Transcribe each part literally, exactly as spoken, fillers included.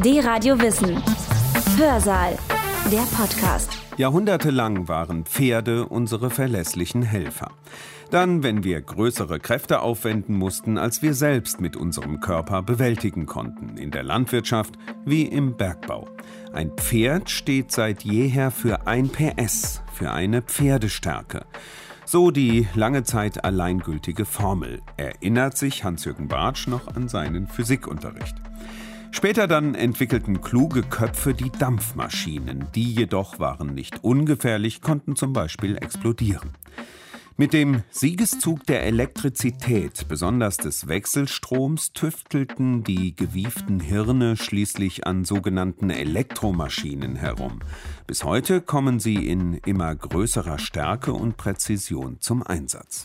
D-Radio Wissen. Hörsaal. Der Podcast. Jahrhundertelang waren Pferde unsere verlässlichen Helfer. Dann, wenn wir größere Kräfte aufwenden mussten, als wir selbst mit unserem Körper bewältigen konnten, in der Landwirtschaft wie im Bergbau. Ein Pferd steht seit jeher für ein P S, für eine Pferdestärke. So die lange Zeit alleingültige Formel, erinnert sich Hans-Jürgen Bartsch noch an seinen Physikunterricht. Später dann entwickelten kluge Köpfe die Dampfmaschinen. Die jedoch waren nicht ungefährlich, konnten zum Beispiel explodieren. Mit dem Siegeszug der Elektrizität, besonders des Wechselstroms, tüftelten die gewieften Hirne schließlich an sogenannten Elektromaschinen herum. Bis heute kommen sie in immer größerer Stärke und Präzision zum Einsatz.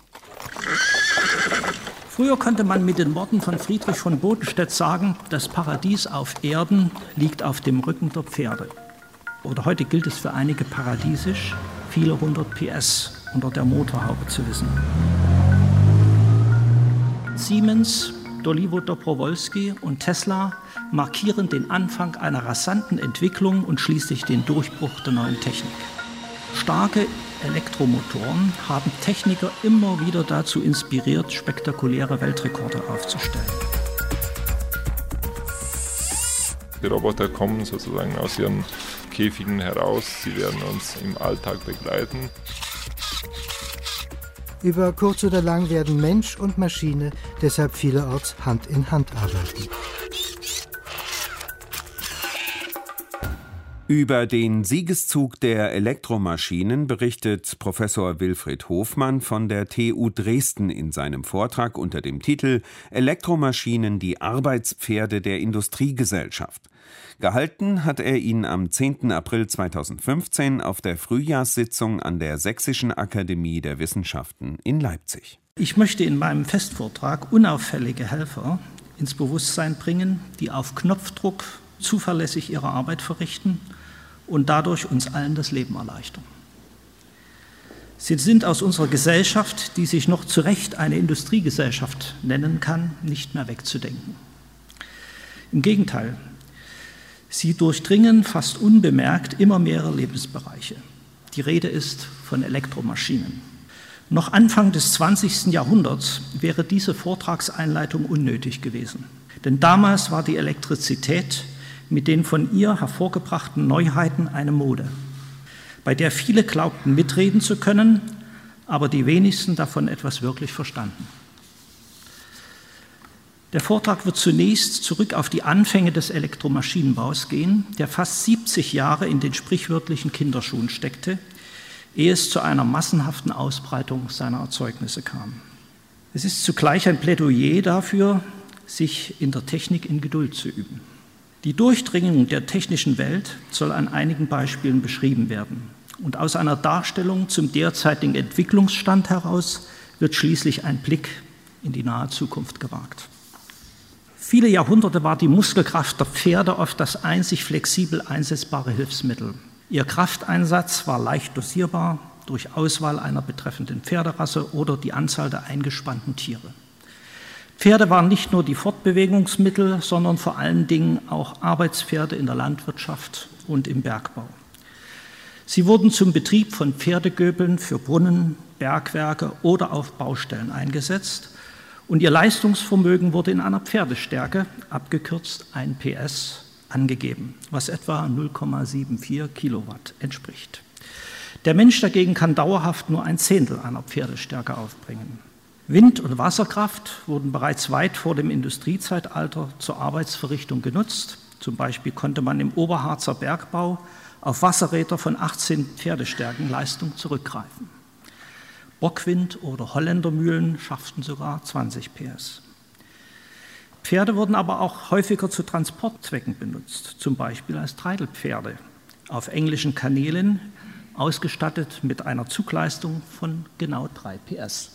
Früher konnte man mit den Worten von Friedrich von Bodenstedt sagen, das Paradies auf Erden liegt auf dem Rücken der Pferde. Oder heute gilt es für einige paradiesisch, viele hundert P S unter der Motorhaube zu wissen. Siemens, Dolivo Dobrowolski und Tesla markieren den Anfang einer rasanten Entwicklung und schließlich den Durchbruch der neuen Technik. Starke Elektromotoren haben Techniker immer wieder dazu inspiriert, spektakuläre Weltrekorde aufzustellen. Die Roboter kommen sozusagen aus ihren Käfigen heraus. Sie werden uns im Alltag begleiten. Über kurz oder lang werden Mensch und Maschine deshalb vielerorts Hand in Hand arbeiten. Über den Siegeszug der Elektromaschinen berichtet Professor Wilfried Hofmann von der T U Dresden in seinem Vortrag unter dem Titel »Elektromaschinen, die Arbeitspferde der Industriegesellschaft«. Gehalten hat er ihn am zehnten April zweitausendfünfzehn auf der Frühjahrssitzung an der Sächsischen Akademie der Wissenschaften in Leipzig. Ich möchte in meinem Festvortrag unauffällige Helfer ins Bewusstsein bringen, die auf Knopfdruck zuverlässig ihre Arbeit verrichten und dadurch uns allen das Leben erleichtern. Sie sind aus unserer Gesellschaft, die sich noch zu Recht eine Industriegesellschaft nennen kann, nicht mehr wegzudenken. Im Gegenteil, sie durchdringen fast unbemerkt immer mehrere Lebensbereiche. Die Rede ist von Elektromaschinen. Noch Anfang des zwanzigsten Jahrhunderts wäre diese Vortragseinleitung unnötig gewesen. Denn damals war die Elektrizität mit den von ihr hervorgebrachten Neuheiten eine Mode, bei der viele glaubten, mitreden zu können, aber die wenigsten davon etwas wirklich verstanden. Der Vortrag wird zunächst zurück auf die Anfänge des Elektromaschinenbaus gehen, der fast siebzig Jahre in den sprichwörtlichen Kinderschuhen steckte, ehe es zu einer massenhaften Ausbreitung seiner Erzeugnisse kam. Es ist zugleich ein Plädoyer dafür, sich in der Technik in Geduld zu üben. Die Durchdringung der technischen Welt soll an einigen Beispielen beschrieben werden. Und aus einer Darstellung zum derzeitigen Entwicklungsstand heraus wird schließlich ein Blick in die nahe Zukunft gewagt. Viele Jahrhunderte war die Muskelkraft der Pferde oft das einzig flexibel einsetzbare Hilfsmittel. Ihr Krafteinsatz war leicht dosierbar durch Auswahl einer betreffenden Pferderasse oder die Anzahl der eingespannten Tiere. Pferde waren nicht nur die Fortbewegungsmittel, sondern vor allen Dingen auch Arbeitspferde in der Landwirtschaft und im Bergbau. Sie wurden zum Betrieb von Pferdegöbeln für Brunnen, Bergwerke oder auf Baustellen eingesetzt und ihr Leistungsvermögen wurde in einer Pferdestärke, abgekürzt ein P S, angegeben, was etwa null Komma vierundsiebzig Kilowatt entspricht. Der Mensch dagegen kann dauerhaft nur ein Zehntel einer Pferdestärke aufbringen. Wind- und Wasserkraft wurden bereits weit vor dem Industriezeitalter zur Arbeitsverrichtung genutzt. Zum Beispiel konnte man im Oberharzer Bergbau auf Wasserräder von achtzehn Pferdestärken Leistung zurückgreifen. Bockwind- oder Holländermühlen schafften sogar zwanzig P S. Pferde wurden aber auch häufiger zu Transportzwecken benutzt, zum Beispiel als Treidelpferde auf englischen Kanälen, ausgestattet mit einer Zugleistung von genau drei P S.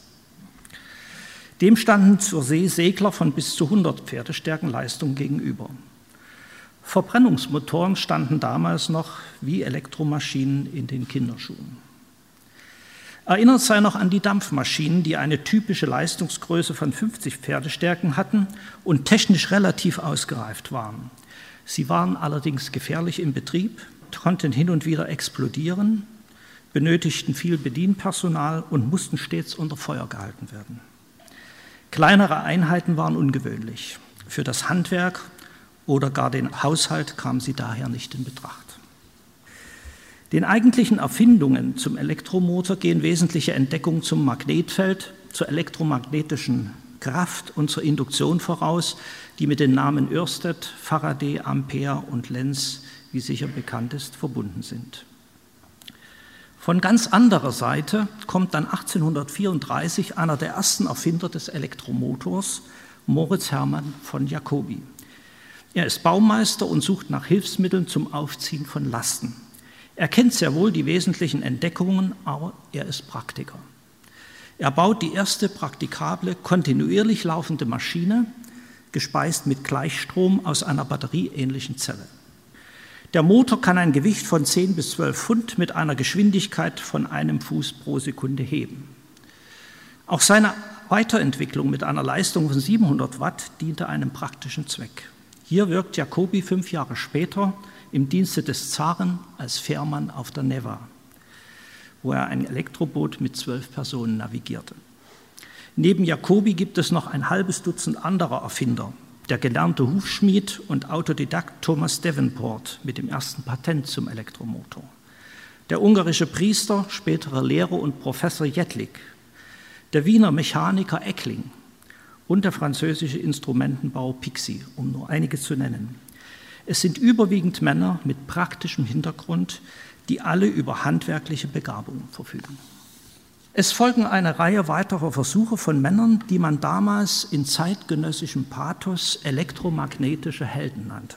Dem standen zur See Segler von bis zu hundert Pferdestärken Leistung gegenüber. Verbrennungsmotoren standen damals noch wie Elektromaschinen in den Kinderschuhen. Erinnert sei noch an die Dampfmaschinen, die eine typische Leistungsgröße von fünfzig Pferdestärken hatten und technisch relativ ausgereift waren. Sie waren allerdings gefährlich im Betrieb, konnten hin und wieder explodieren, benötigten viel Bedienpersonal und mussten stets unter Feuer gehalten werden. Kleinere Einheiten waren ungewöhnlich. Für das Handwerk oder gar den Haushalt kamen sie daher nicht in Betracht. Den eigentlichen Erfindungen zum Elektromotor gehen wesentliche Entdeckungen zum Magnetfeld, zur elektromagnetischen Kraft und zur Induktion voraus, die mit den Namen Ørsted, Faraday, Ampere und Lenz, wie sicher bekannt ist, verbunden sind. Von ganz anderer Seite kommt dann achtzehnhundertvierunddreißig einer der ersten Erfinder des Elektromotors, Moritz Hermann von Jacobi. Er ist Baumeister und sucht nach Hilfsmitteln zum Aufziehen von Lasten. Er kennt sehr wohl die wesentlichen Entdeckungen, aber er ist Praktiker. Er baut die erste praktikable, kontinuierlich laufende Maschine, gespeist mit Gleichstrom aus einer batterieähnlichen Zelle. Der Motor kann ein Gewicht von zehn bis zwölf Pfund mit einer Geschwindigkeit von einem Fuß pro Sekunde heben. Auch seine Weiterentwicklung mit einer Leistung von siebenhundert Watt diente einem praktischen Zweck. Hier wirkt Jacobi fünf Jahre später im Dienste des Zaren als Fährmann auf der Neva, wo er ein Elektroboot mit zwölf Personen navigierte. Neben Jacobi gibt es noch ein halbes Dutzend anderer Erfinder. Der gelernte Hufschmied und Autodidakt Thomas Davenport mit dem ersten Patent zum Elektromotor. Der ungarische Priester, spätere Lehrer und Professor Jetlik. Der Wiener Mechaniker Eckling und der französische Instrumentenbauer Pixi, um nur einige zu nennen. Es sind überwiegend Männer mit praktischem Hintergrund, die alle über handwerkliche Begabung verfügen. Es folgen eine Reihe weiterer Versuche von Männern, die man damals in zeitgenössischem Pathos elektromagnetische Helden nannte.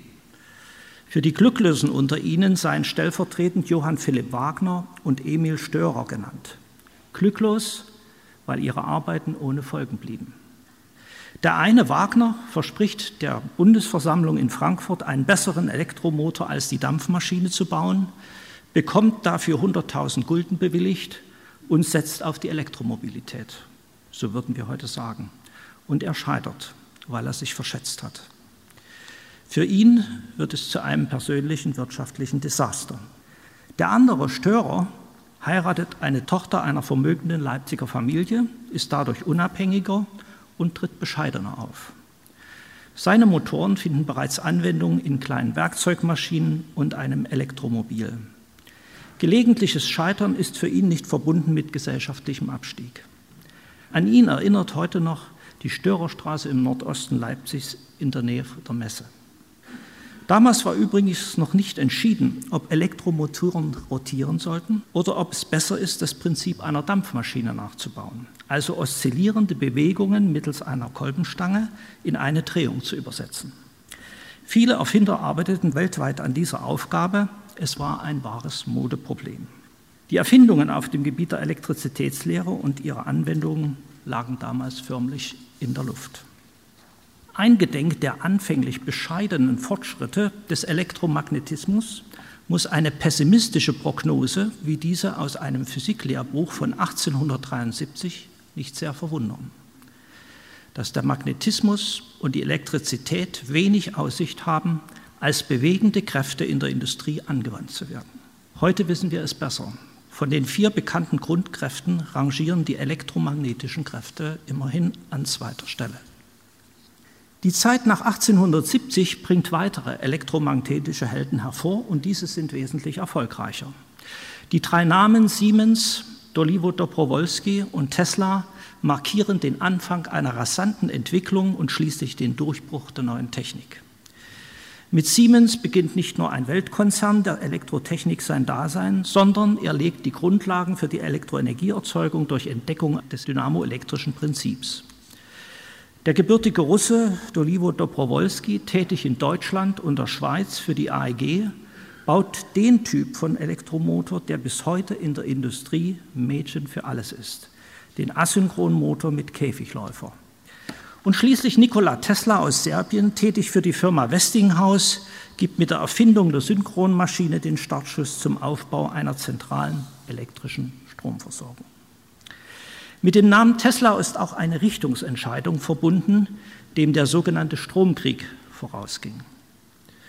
Für die Glücklosen unter ihnen seien stellvertretend Johann Philipp Wagner und Emil Störer genannt. Glücklos, weil ihre Arbeiten ohne Folgen blieben. Der eine, Wagner, verspricht der Bundesversammlung in Frankfurt, einen besseren Elektromotor als die Dampfmaschine zu bauen, bekommt dafür hunderttausend Gulden bewilligt und setzt auf die Elektromobilität, so würden wir heute sagen. Und er scheitert, weil er sich verschätzt hat. Für ihn wird es zu einem persönlichen wirtschaftlichen Desaster. Der andere, Störer, heiratet eine Tochter einer vermögenden Leipziger Familie, ist dadurch unabhängiger und tritt bescheidener auf. Seine Motoren finden bereits Anwendung in kleinen Werkzeugmaschinen und einem Elektromobil. Gelegentliches Scheitern ist für ihn nicht verbunden mit gesellschaftlichem Abstieg. An ihn erinnert heute noch die Störerstraße im Nordosten Leipzigs in der Nähe der Messe. Damals war übrigens noch nicht entschieden, ob Elektromotoren rotieren sollten oder ob es besser ist, das Prinzip einer Dampfmaschine nachzubauen, also oszillierende Bewegungen mittels einer Kolbenstange in eine Drehung zu übersetzen. Viele Erfinder arbeiteten weltweit an dieser Aufgabe. Es war ein wahres Modeproblem. Die Erfindungen auf dem Gebiet der Elektrizitätslehre und ihre Anwendungen lagen damals förmlich in der Luft. Eingedenk der anfänglich bescheidenen Fortschritte des Elektromagnetismus muss eine pessimistische Prognose wie diese aus einem Physiklehrbuch von achtzehnhundertdreiundsiebzig nicht sehr verwundern. Dass der Magnetismus und die Elektrizität wenig Aussicht haben, als bewegende Kräfte in der Industrie angewandt zu werden. Heute wissen wir es besser. Von den vier bekannten Grundkräften rangieren die elektromagnetischen Kräfte immerhin an zweiter Stelle. Die Zeit nach achtzehnhundertsiebzig bringt weitere elektromagnetische Helden hervor und diese sind wesentlich erfolgreicher. Die drei Namen Siemens, Dolivo-Dobrowolski und Tesla markieren den Anfang einer rasanten Entwicklung und schließlich den Durchbruch der neuen Technik. Mit Siemens beginnt nicht nur ein Weltkonzern der Elektrotechnik sein Dasein, sondern er legt die Grundlagen für die Elektroenergieerzeugung durch Entdeckung des dynamoelektrischen Prinzips. Der gebürtige Russe Dolivo-Dobrowolski, tätig in Deutschland und der Schweiz für die A E G, baut den Typ von Elektromotor, der bis heute in der Industrie Mädchen für alles ist, den Asynchronmotor mit Käfigläufer. Und schließlich Nikola Tesla aus Serbien, tätig für die Firma Westinghouse, gibt mit der Erfindung der Synchronmaschine den Startschuss zum Aufbau einer zentralen elektrischen Stromversorgung. Mit dem Namen Tesla ist auch eine Richtungsentscheidung verbunden, dem der sogenannte Stromkrieg vorausging.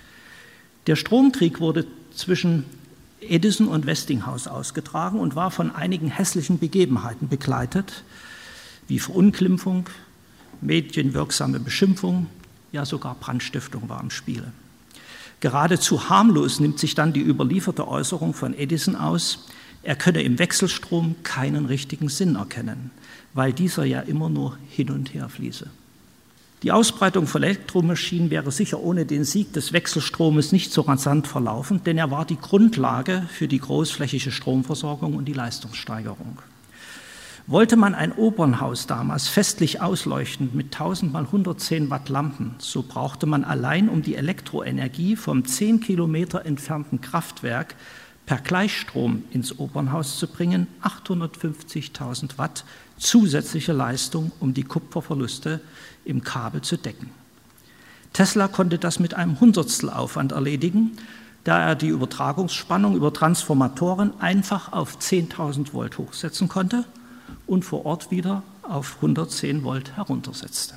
Der Stromkrieg wurde zwischen Edison und Westinghouse ausgetragen und war von einigen hässlichen Begebenheiten begleitet, wie Verunglimpfung, medienwirksame Beschimpfung, ja sogar Brandstiftung war im Spiel. Geradezu harmlos nimmt sich dann die überlieferte Äußerung von Edison aus, er könne im Wechselstrom keinen richtigen Sinn erkennen, weil dieser ja immer nur hin und her fließe. Die Ausbreitung von Elektromaschinen wäre sicher ohne den Sieg des Wechselstromes nicht so rasant verlaufen, denn er war die Grundlage für die großflächige Stromversorgung und die Leistungssteigerung. Wollte man ein Opernhaus damals festlich ausleuchten mit tausend mal hundertzehn Watt Lampen, so brauchte man allein, um die Elektroenergie vom zehn Kilometer entfernten Kraftwerk per Gleichstrom ins Opernhaus zu bringen, achthundertfünfzigtausend Watt zusätzliche Leistung, um die Kupferverluste im Kabel zu decken. Tesla konnte das mit einem Hundertstel Aufwand erledigen, da er die Übertragungsspannung über Transformatoren einfach auf zehntausend Volt hochsetzen konnte und vor Ort wieder auf hundertzehn Volt heruntersetzte.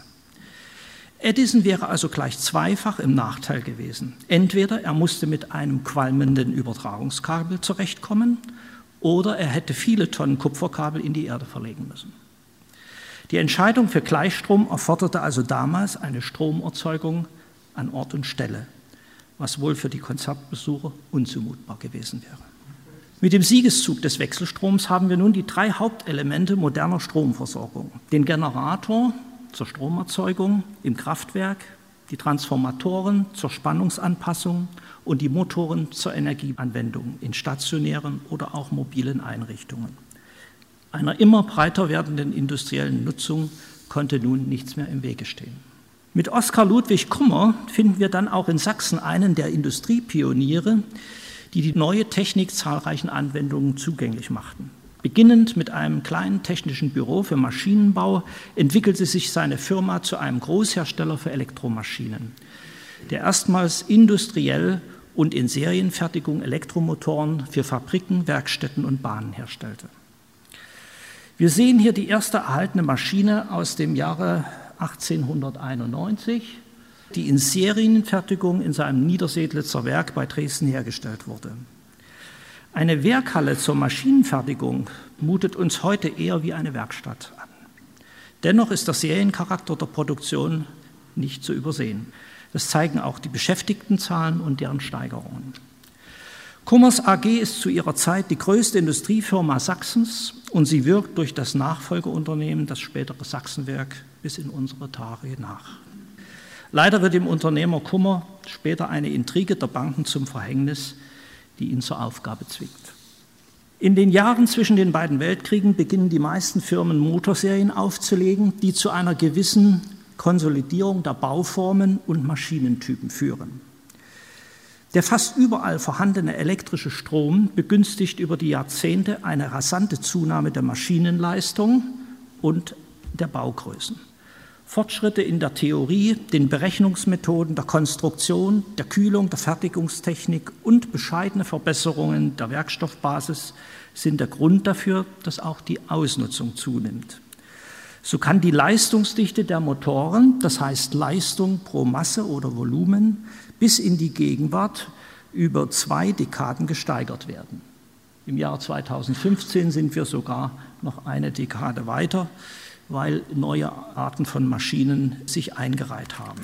Edison wäre also gleich zweifach im Nachteil gewesen. Entweder er musste mit einem qualmenden Übertragungskabel zurechtkommen oder er hätte viele Tonnen Kupferkabel in die Erde verlegen müssen. Die Entscheidung für Gleichstrom erforderte also damals eine Stromerzeugung an Ort und Stelle, was wohl für die Konzertbesucher unzumutbar gewesen wäre. Mit dem Siegeszug des Wechselstroms haben wir nun die drei Hauptelemente moderner Stromversorgung: den Generator zur Stromerzeugung im Kraftwerk, die Transformatoren zur Spannungsanpassung und die Motoren zur Energieanwendung in stationären oder auch mobilen Einrichtungen. Einer immer breiter werdenden industriellen Nutzung konnte nun nichts mehr im Wege stehen. Mit Oskar Ludwig Kummer finden wir dann auch in Sachsen einen der Industriepioniere, die die neue Technik zahlreichen Anwendungen zugänglich machten. Beginnend mit einem kleinen technischen Büro für Maschinenbau entwickelte sich seine Firma zu einem Großhersteller für Elektromaschinen, der erstmals industriell und in Serienfertigung Elektromotoren für Fabriken, Werkstätten und Bahnen herstellte. Wir sehen hier die erste erhaltene Maschine aus dem Jahre achtzehnhunderteinundneunzig, die in Serienfertigung in seinem Niedersedlitzer Werk bei Dresden hergestellt wurde. Eine Werkhalle zur Maschinenfertigung mutet uns heute eher wie eine Werkstatt an. Dennoch ist der Seriencharakter der Produktion nicht zu übersehen. Das zeigen auch die Beschäftigtenzahlen und deren Steigerungen. Kummers A G ist zu ihrer Zeit die größte Industriefirma Sachsens und sie wirkt durch das Nachfolgeunternehmen, das spätere Sachsenwerk, bis in unsere Tage nach. Leider wird dem Unternehmer Kummer später eine Intrige der Banken zum Verhängnis, die ihn zur Aufgabe zwingt. In den Jahren zwischen den beiden Weltkriegen beginnen die meisten Firmen Motorserien aufzulegen, die zu einer gewissen Konsolidierung der Bauformen und Maschinentypen führen. Der fast überall vorhandene elektrische Strom begünstigt über die Jahrzehnte eine rasante Zunahme der Maschinenleistung und der Baugrößen. Fortschritte in der Theorie, den Berechnungsmethoden, der Konstruktion, der Kühlung, der Fertigungstechnik und bescheidene Verbesserungen der Werkstoffbasis sind der Grund dafür, dass auch die Ausnutzung zunimmt. So kann die Leistungsdichte der Motoren, das heißt Leistung pro Masse oder Volumen, bis in die Gegenwart über zwei Dekaden gesteigert werden. Im Jahr zweitausendfünfzehn sind wir sogar noch eine Dekade weiter, weil neue Arten von Maschinen sich eingereiht haben.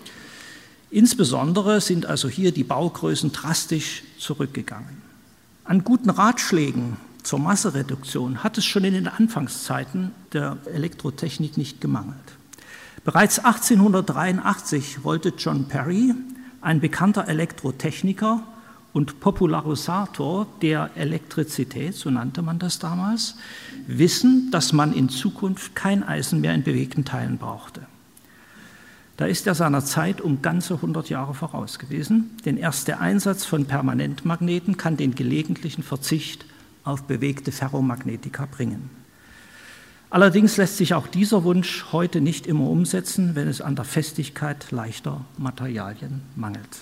Insbesondere sind also hier die Baugrößen drastisch zurückgegangen. An guten Ratschlägen zur Massereduktion hat es schon in den Anfangszeiten der Elektrotechnik nicht gemangelt. Bereits achtzehnhundertdreiundachtzig wollte John Perry, ein bekannter Elektrotechniker und Popularisator der Elektrizität, so nannte man das damals, wissen, dass man in Zukunft kein Eisen mehr in bewegten Teilen brauchte. Da ist er seiner Zeit um ganze hundert Jahre voraus gewesen, denn erst der Einsatz von Permanentmagneten kann den gelegentlichen Verzicht auf bewegte Ferromagnetika bringen. Allerdings lässt sich auch dieser Wunsch heute nicht immer umsetzen, wenn es an der Festigkeit leichter Materialien mangelt.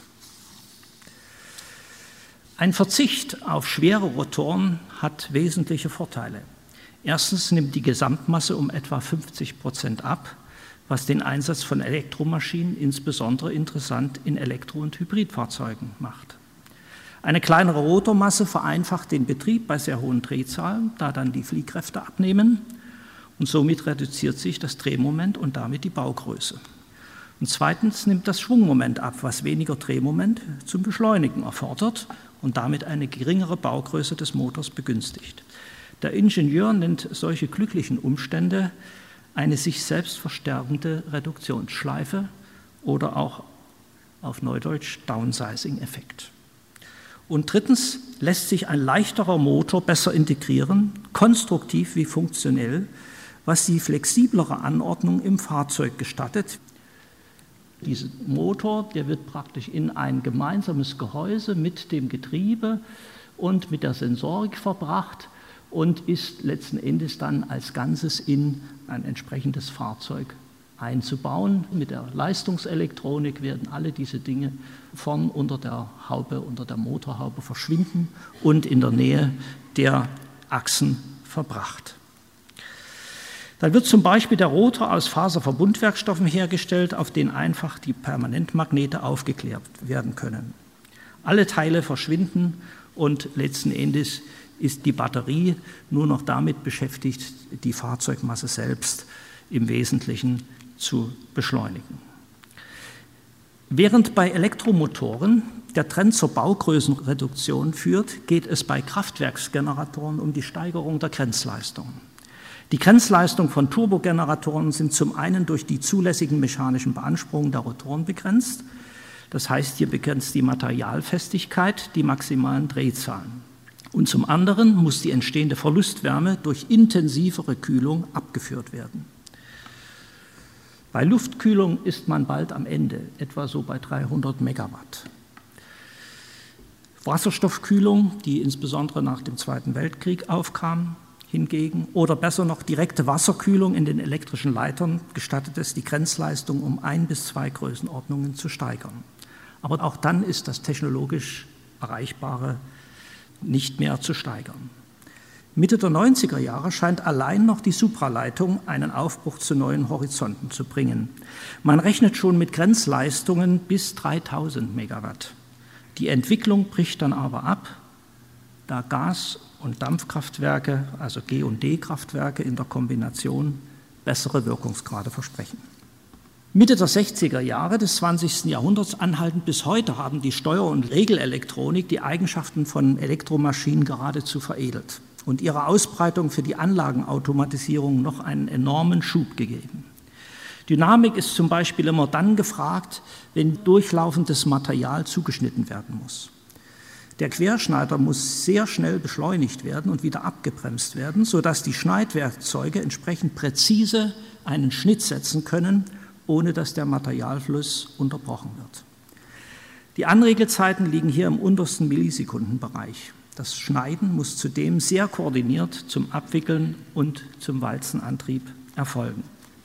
Ein Verzicht auf schwere Rotoren hat wesentliche Vorteile. Erstens nimmt die Gesamtmasse um etwa fünfzig Prozent ab, was den Einsatz von Elektromaschinen insbesondere interessant in Elektro- und Hybridfahrzeugen macht. Eine kleinere Rotormasse vereinfacht den Betrieb bei sehr hohen Drehzahlen, da dann die Fliehkräfte abnehmen, und somit reduziert sich das Drehmoment und damit die Baugröße. Und zweitens nimmt das Schwungmoment ab, was weniger Drehmoment zum Beschleunigen erfordert und damit eine geringere Baugröße des Motors begünstigt. Der Ingenieur nennt solche glücklichen Umstände eine sich selbst verstärkende Reduktionsschleife oder auch auf Neudeutsch Downsizing-Effekt. Und drittens lässt sich ein leichterer Motor besser integrieren, konstruktiv wie funktionell, was die flexiblere Anordnung im Fahrzeug gestattet. Dieser Motor, der wird praktisch in ein gemeinsames Gehäuse mit dem Getriebe und mit der Sensorik verbracht und ist letzten Endes dann als Ganzes in ein entsprechendes Fahrzeug einzubauen. Mit der Leistungselektronik werden alle diese Dinge vorn unter der Haube, unter der Motorhaube verschwinden und in der Nähe der Achsen verbracht. Dann wird zum Beispiel der Rotor aus Faserverbundwerkstoffen hergestellt, auf den einfach die Permanentmagnete aufgeklärt werden können. Alle Teile verschwinden und letzten Endes ist die Batterie nur noch damit beschäftigt, die Fahrzeugmasse selbst im Wesentlichen zu beschleunigen. Während bei Elektromotoren der Trend zur Baugrößenreduktion führt, geht es bei Kraftwerksgeneratoren um die Steigerung der Grenzleistung. Die Grenzleistung von Turbogeneratoren sind zum einen durch die zulässigen mechanischen Beanspruchungen der Rotoren begrenzt. Das heißt, hier begrenzt die Materialfestigkeit die maximalen Drehzahlen. Und zum anderen muss die entstehende Verlustwärme durch intensivere Kühlung abgeführt werden. Bei Luftkühlung ist man bald am Ende, etwa so bei dreihundert Megawatt. Wasserstoffkühlung, die insbesondere nach dem Zweiten Weltkrieg aufkam, hingegen, oder besser noch direkte Wasserkühlung in den elektrischen Leitern, gestattet es, die Grenzleistung um ein bis zwei Größenordnungen zu steigern. Aber auch dann ist das technologisch Erreichbare nicht mehr zu steigern. Mitte der neunziger Jahre scheint allein noch die Supraleitung einen Aufbruch zu neuen Horizonten zu bringen. Man rechnet schon mit Grenzleistungen bis dreitausend Megawatt. Die Entwicklung bricht dann aber ab, da Gas- und Dampfkraftwerke, also G- und D-Kraftwerke in der Kombination bessere Wirkungsgrade versprechen. Mitte der sechziger Jahre des zwanzigsten Jahrhunderts anhaltend bis heute haben die Steuer- und Regelelektronik die Eigenschaften von Elektromaschinen geradezu veredelt und ihrer Ausbreitung für die Anlagenautomatisierung noch einen enormen Schub gegeben. Dynamik ist zum Beispiel immer dann gefragt, wenn durchlaufendes Material zugeschnitten werden muss. Der Querschneider muss sehr schnell beschleunigt werden und wieder abgebremst werden, sodass die Schneidwerkzeuge entsprechend präzise einen Schnitt setzen können, ohne dass der Materialfluss unterbrochen wird. Die Anregelzeiten liegen hier im untersten Millisekundenbereich. Das Schneiden muss zudem sehr koordiniert zum Abwickeln und zum Walzenantrieb erfolgen.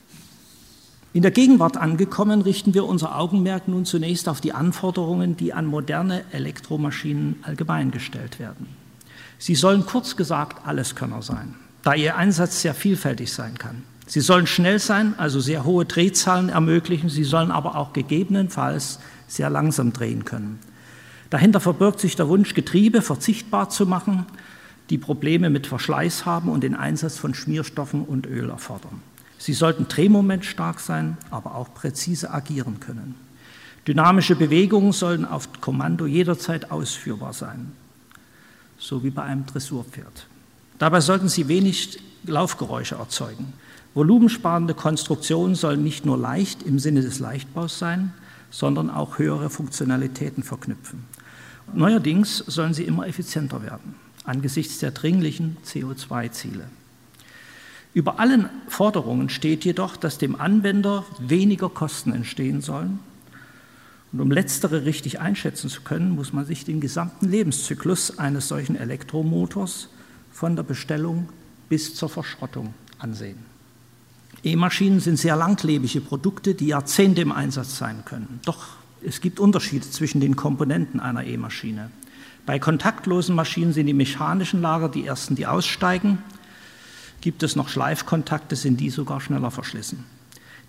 In der Gegenwart angekommen, richten wir unser Augenmerk nun zunächst auf die Anforderungen, die an moderne Elektromaschinen allgemein gestellt werden. Sie sollen kurz gesagt Alleskönner sein, da ihr Einsatz sehr vielfältig sein kann. Sie sollen schnell sein, also sehr hohe Drehzahlen ermöglichen, sie sollen aber auch gegebenenfalls sehr langsam drehen können. Dahinter verbirgt sich der Wunsch, Getriebe verzichtbar zu machen, die Probleme mit Verschleiß haben und den Einsatz von Schmierstoffen und Öl erfordern. Sie sollten drehmomentstark sein, aber auch präzise agieren können. Dynamische Bewegungen sollen auf Kommando jederzeit ausführbar sein, so wie bei einem Dressurpferd. Dabei sollten sie wenig Laufgeräusche erzeugen. Volumensparende Konstruktionen sollen nicht nur leicht im Sinne des Leichtbaus sein, sondern auch höhere Funktionalitäten verknüpfen. Neuerdings sollen sie immer effizienter werden, angesichts der dringlichen C O zwei Ziele. Über allen Forderungen steht jedoch, dass dem Anwender weniger Kosten entstehen sollen. Und um letztere richtig einschätzen zu können, muss man sich den gesamten Lebenszyklus eines solchen Elektromotors von der Bestellung bis zur Verschrottung ansehen. E-Maschinen sind sehr langlebige Produkte, die Jahrzehnte im Einsatz sein können. Doch es gibt Unterschiede zwischen den Komponenten einer E-Maschine. Bei kontaktlosen Maschinen sind die mechanischen Lager die ersten, die aussteigen. Gibt es noch Schleifkontakte, sind die sogar schneller verschlissen.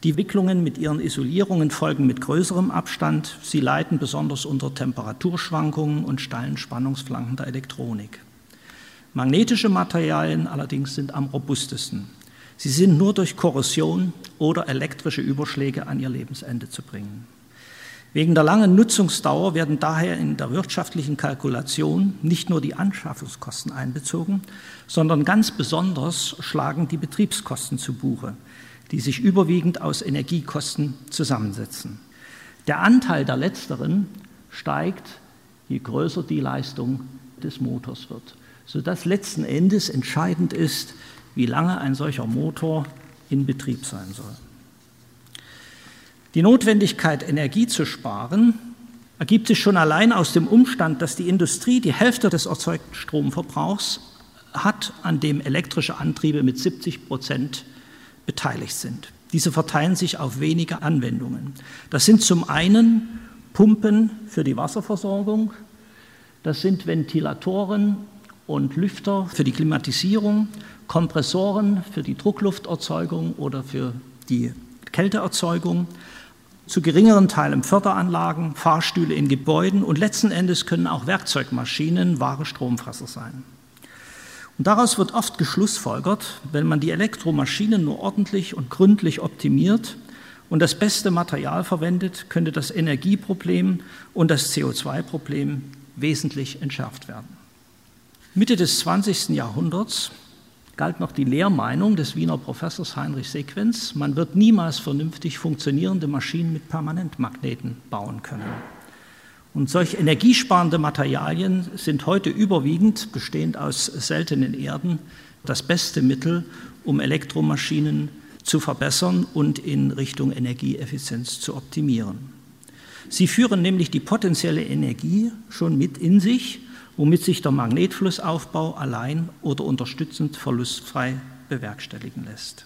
Die Wicklungen mit ihren Isolierungen folgen mit größerem Abstand. Sie leiden besonders unter Temperaturschwankungen und steilen Spannungsflanken der Elektronik. Magnetische Materialien allerdings sind am robustesten. Sie sind nur durch Korrosion oder elektrische Überschläge an ihr Lebensende zu bringen. Wegen der langen Nutzungsdauer werden daher in der wirtschaftlichen Kalkulation nicht nur die Anschaffungskosten einbezogen, sondern ganz besonders schlagen die Betriebskosten zu Buche, die sich überwiegend aus Energiekosten zusammensetzen. Der Anteil der letzteren steigt, je größer die Leistung des Motors wird, sodass letzten Endes entscheidend ist, wie lange ein solcher Motor in Betrieb sein soll. Die Notwendigkeit, Energie zu sparen, ergibt sich schon allein aus dem Umstand, dass die Industrie die Hälfte des erzeugten Stromverbrauchs hat, an dem elektrische Antriebe mit siebzig Prozent beteiligt sind. Diese verteilen sich auf wenige Anwendungen. Das sind zum einen Pumpen für die Wasserversorgung, das sind Ventilatoren und Lüfter für die Klimatisierung, Kompressoren für die Drucklufterzeugung oder für die Kälteerzeugung, zu geringeren Teilen Förderanlagen, Fahrstühle in Gebäuden und letzten Endes können auch Werkzeugmaschinen wahre Stromfresser sein. Und daraus wird oft geschlussfolgert, wenn man die Elektromaschinen nur ordentlich und gründlich optimiert und das beste Material verwendet, könnte das Energieproblem und das C O zwei Problem wesentlich entschärft werden. Mitte des zwanzigsten Jahrhunderts galt noch die Lehrmeinung des Wiener Professors Heinrich Sequenz, man wird niemals vernünftig funktionierende Maschinen mit Permanentmagneten bauen können. Und solch energiesparende Materialien sind heute überwiegend, bestehend aus seltenen Erden, das beste Mittel, um Elektromaschinen zu verbessern und in Richtung Energieeffizienz zu optimieren. Sie führen nämlich die potenzielle Energie schon mit in sich, womit sich der Magnetflussaufbau allein oder unterstützend verlustfrei bewerkstelligen lässt.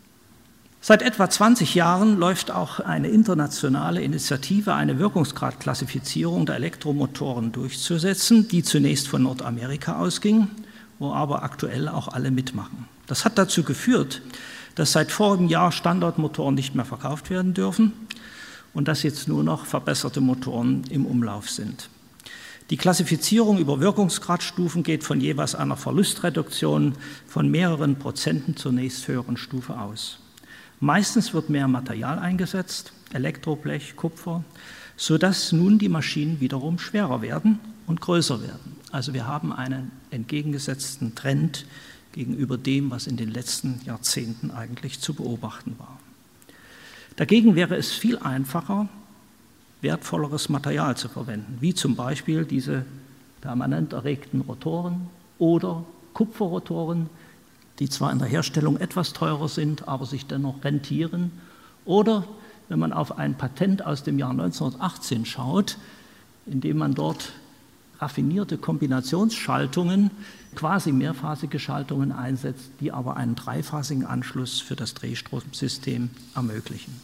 Seit etwa zwanzig Jahren läuft auch eine internationale Initiative, eine Wirkungsgradklassifizierung der Elektromotoren durchzusetzen, die zunächst von Nordamerika ausging, wo aber aktuell auch alle mitmachen. Das hat dazu geführt, dass seit vorigem Jahr Standardmotoren nicht mehr verkauft werden dürfen und dass jetzt nur noch verbesserte Motoren im Umlauf sind. Die Klassifizierung über Wirkungsgradstufen geht von jeweils einer Verlustreduktion von mehreren Prozenten zur nächsthöheren Stufe aus. Meistens wird mehr Material eingesetzt, Elektroblech, Kupfer, sodass nun die Maschinen wiederum schwerer werden und größer werden. Also wir haben einen entgegengesetzten Trend gegenüber dem, was in den letzten Jahrzehnten eigentlich zu beobachten war. Dagegen wäre es viel einfacher, wertvolleres Material zu verwenden, wie zum Beispiel diese permanent erregten Rotoren oder Kupferrotoren, die zwar in der Herstellung etwas teurer sind, aber sich dennoch rentieren. Oder wenn man auf ein Patent aus dem Jahr neunzehnhundertachtzehn schaut, in dem man dort raffinierte Kombinationsschaltungen, quasi mehrphasige Schaltungen einsetzt, die aber einen dreiphasigen Anschluss für das Drehstromsystem ermöglichen.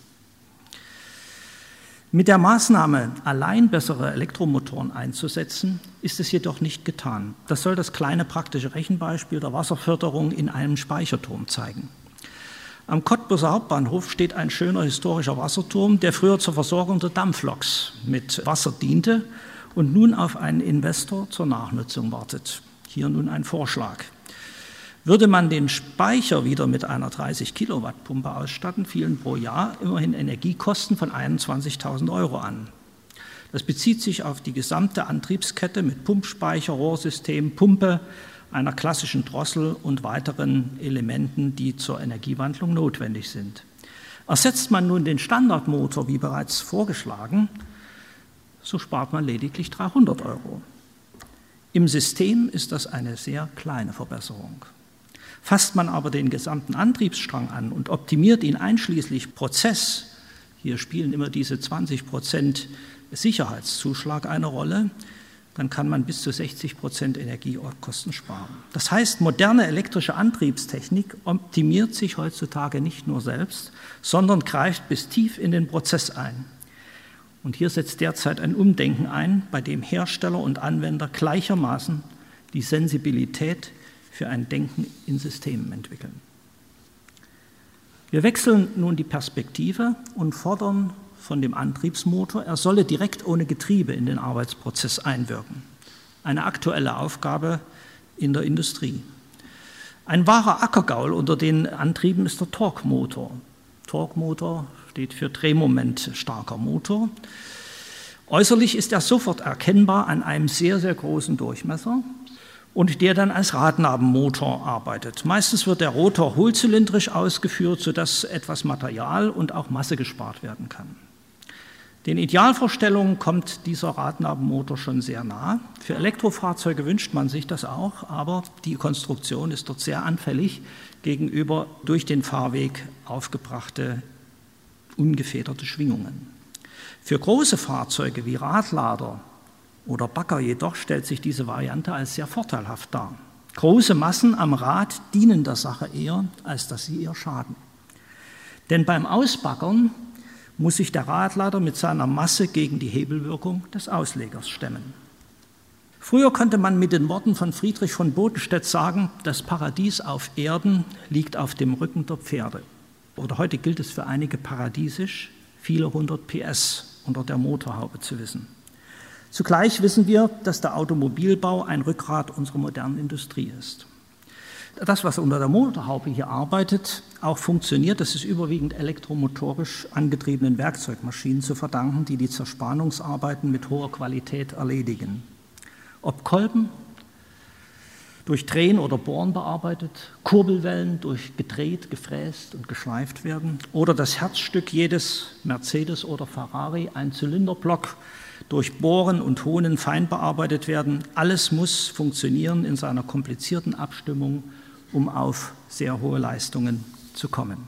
Mit der Maßnahme, allein bessere Elektromotoren einzusetzen, ist es jedoch nicht getan. Das soll das kleine praktische Rechenbeispiel der Wasserförderung in einem Speicherturm zeigen. Am Cottbuser Hauptbahnhof steht ein schöner historischer Wasserturm, der früher zur Versorgung der Dampfloks mit Wasser diente und nun auf einen Investor zur Nachnutzung wartet. Hier nun ein Vorschlag. Würde man den Speicher wieder mit einer dreißig Kilowatt Pumpe ausstatten, fielen pro Jahr immerhin Energiekosten von einundzwanzigtausend Euro an. Das bezieht sich auf die gesamte Antriebskette mit Pumpspeicher, Rohrsystem, Pumpe, einer klassischen Drossel und weiteren Elementen, die zur Energiewandlung notwendig sind. Ersetzt man nun den Standardmotor, wie bereits vorgeschlagen, so spart man lediglich dreihundert Euro. Im System ist das eine sehr kleine Verbesserung. Fasst man aber den gesamten Antriebsstrang an und optimiert ihn einschließlich Prozess, hier spielen immer diese zwanzig Prozent Sicherheitszuschlag eine Rolle, dann kann man bis zu sechzig Prozent Energiekosten sparen. Das heißt, moderne elektrische Antriebstechnik optimiert sich heutzutage nicht nur selbst, sondern greift bis tief in den Prozess ein. Und hier setzt derzeit ein Umdenken ein, bei dem Hersteller und Anwender gleichermaßen die Sensibilität für ein Denken in Systemen entwickeln. Wir wechseln nun die Perspektive und fordern von dem Antriebsmotor, er solle direkt ohne Getriebe in den Arbeitsprozess einwirken. Eine aktuelle Aufgabe in der Industrie. Ein wahrer Ackergaul unter den Antrieben ist der Torquemotor. Torquemotor steht für drehmomentstarker Motor. Äußerlich ist er sofort erkennbar an einem sehr, sehr großen Durchmesser und der dann als Radnabenmotor arbeitet. Meistens wird der Rotor hohlzylindrisch ausgeführt, sodass etwas Material und auch Masse gespart werden kann. Den Idealvorstellungen kommt dieser Radnabenmotor schon sehr nah. Für Elektrofahrzeuge wünscht man sich das auch, aber die Konstruktion ist dort sehr anfällig gegenüber durch den Fahrweg aufgebrachte ungefederte Schwingungen. Für große Fahrzeuge wie Radlader oder Bagger jedoch stellt sich diese Variante als sehr vorteilhaft dar. Große Massen am Rad dienen der Sache eher, als dass sie ihr schaden. Denn beim Ausbaggern muss sich der Radlader mit seiner Masse gegen die Hebelwirkung des Auslegers stemmen. Früher konnte man mit den Worten von Friedrich von Bodenstedt sagen, das Paradies auf Erden liegt auf dem Rücken der Pferde. Oder heute gilt es für einige paradiesisch, viele hundert P S unter der Motorhaube zu wissen. Zugleich wissen wir, dass der Automobilbau ein Rückgrat unserer modernen Industrie ist. Das, was unter der Motorhaube hier arbeitet, auch funktioniert, das ist überwiegend elektromotorisch angetriebenen Werkzeugmaschinen zu verdanken, die die Zerspannungsarbeiten mit hoher Qualität erledigen. Ob Kolben durch Drehen oder Bohren bearbeitet, Kurbelwellen durch gedreht, gefräst und geschleift werden oder das Herzstück jedes Mercedes oder Ferrari, ein Zylinderblock, durch Bohren und Honen fein bearbeitet werden. Alles muss funktionieren in seiner komplizierten Abstimmung, um auf sehr hohe Leistungen zu kommen.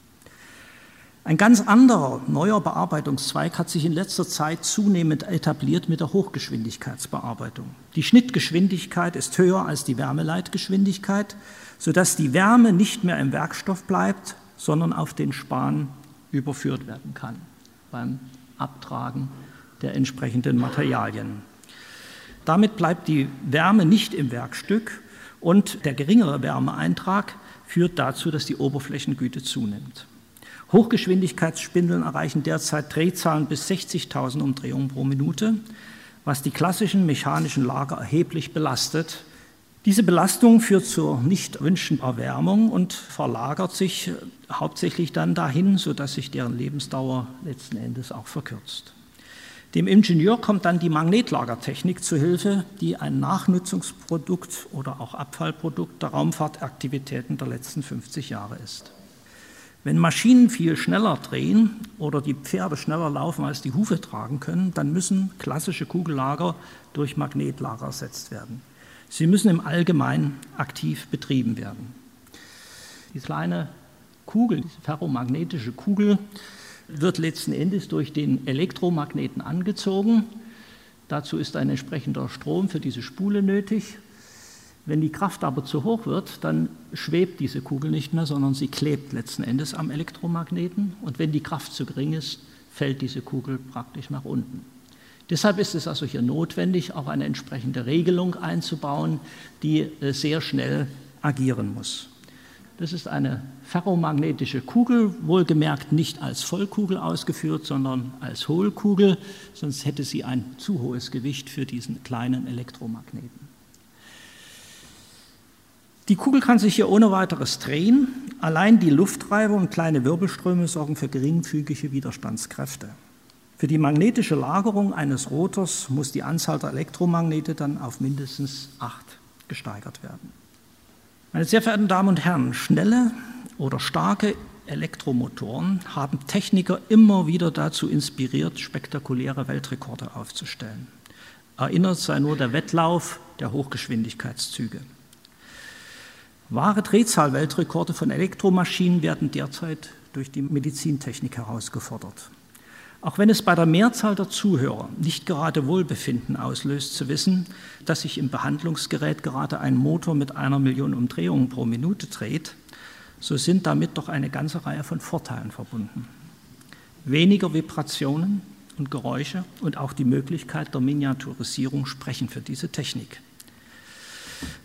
Ein ganz anderer, neuer Bearbeitungszweig hat sich in letzter Zeit zunehmend etabliert mit der Hochgeschwindigkeitsbearbeitung. Die Schnittgeschwindigkeit ist höher als die Wärmeleitgeschwindigkeit, sodass die Wärme nicht mehr im Werkstoff bleibt, sondern auf den Span überführt werden kann beim Abtragen der entsprechenden Materialien. Damit bleibt die Wärme nicht im Werkstück und der geringere Wärmeeintrag führt dazu, dass die Oberflächengüte zunimmt. Hochgeschwindigkeitsspindeln erreichen derzeit Drehzahlen bis sechzigtausend Umdrehungen pro Minute, was die klassischen mechanischen Lager erheblich belastet. Diese Belastung führt zur nicht erwünschten Erwärmung und verlagert sich hauptsächlich dann dahin, sodass sich deren Lebensdauer letzten Endes auch verkürzt. Dem Ingenieur kommt dann die Magnetlagertechnik zu Hilfe, die ein Nachnutzungsprodukt oder auch Abfallprodukt der Raumfahrtaktivitäten der letzten fünfzig Jahre ist. Wenn Maschinen viel schneller drehen oder die Pferde schneller laufen, als die Hufe tragen können, dann müssen klassische Kugellager durch Magnetlager ersetzt werden. Sie müssen im Allgemeinen aktiv betrieben werden. Die kleine Kugel, diese ferromagnetische Kugel, wird letzten Endes durch den Elektromagneten angezogen. Dazu ist ein entsprechender Strom für diese Spule nötig. Wenn die Kraft aber zu hoch wird, dann schwebt diese Kugel nicht mehr, sondern sie klebt letzten Endes am Elektromagneten. Und wenn die Kraft zu gering ist, fällt diese Kugel praktisch nach unten. Deshalb ist es also hier notwendig, auch eine entsprechende Regelung einzubauen, die sehr schnell agieren muss. Das ist eine ferromagnetische Kugel, wohlgemerkt nicht als Vollkugel ausgeführt, sondern als Hohlkugel, sonst hätte sie ein zu hohes Gewicht für diesen kleinen Elektromagneten. Die Kugel kann sich hier ohne weiteres drehen. Allein die Lufttreiber und kleine Wirbelströme sorgen für geringfügige Widerstandskräfte. Für die magnetische Lagerung eines Rotors muss die Anzahl der Elektromagnete dann auf mindestens acht gesteigert werden. Meine sehr verehrten Damen und Herren, schnelle oder starke Elektromotoren haben Techniker immer wieder dazu inspiriert, spektakuläre Weltrekorde aufzustellen. Erinnert sei nur der Wettlauf der Hochgeschwindigkeitszüge. Wahre Drehzahl-Weltrekorde von Elektromaschinen werden derzeit durch die Medizintechnik herausgefordert. Auch wenn es bei der Mehrzahl der Zuhörer nicht gerade Wohlbefinden auslöst, zu wissen, dass sich im Behandlungsgerät gerade ein Motor mit einer Million Umdrehungen pro Minute dreht, so sind damit doch eine ganze Reihe von Vorteilen verbunden. Weniger Vibrationen und Geräusche und auch die Möglichkeit der Miniaturisierung sprechen für diese Technik.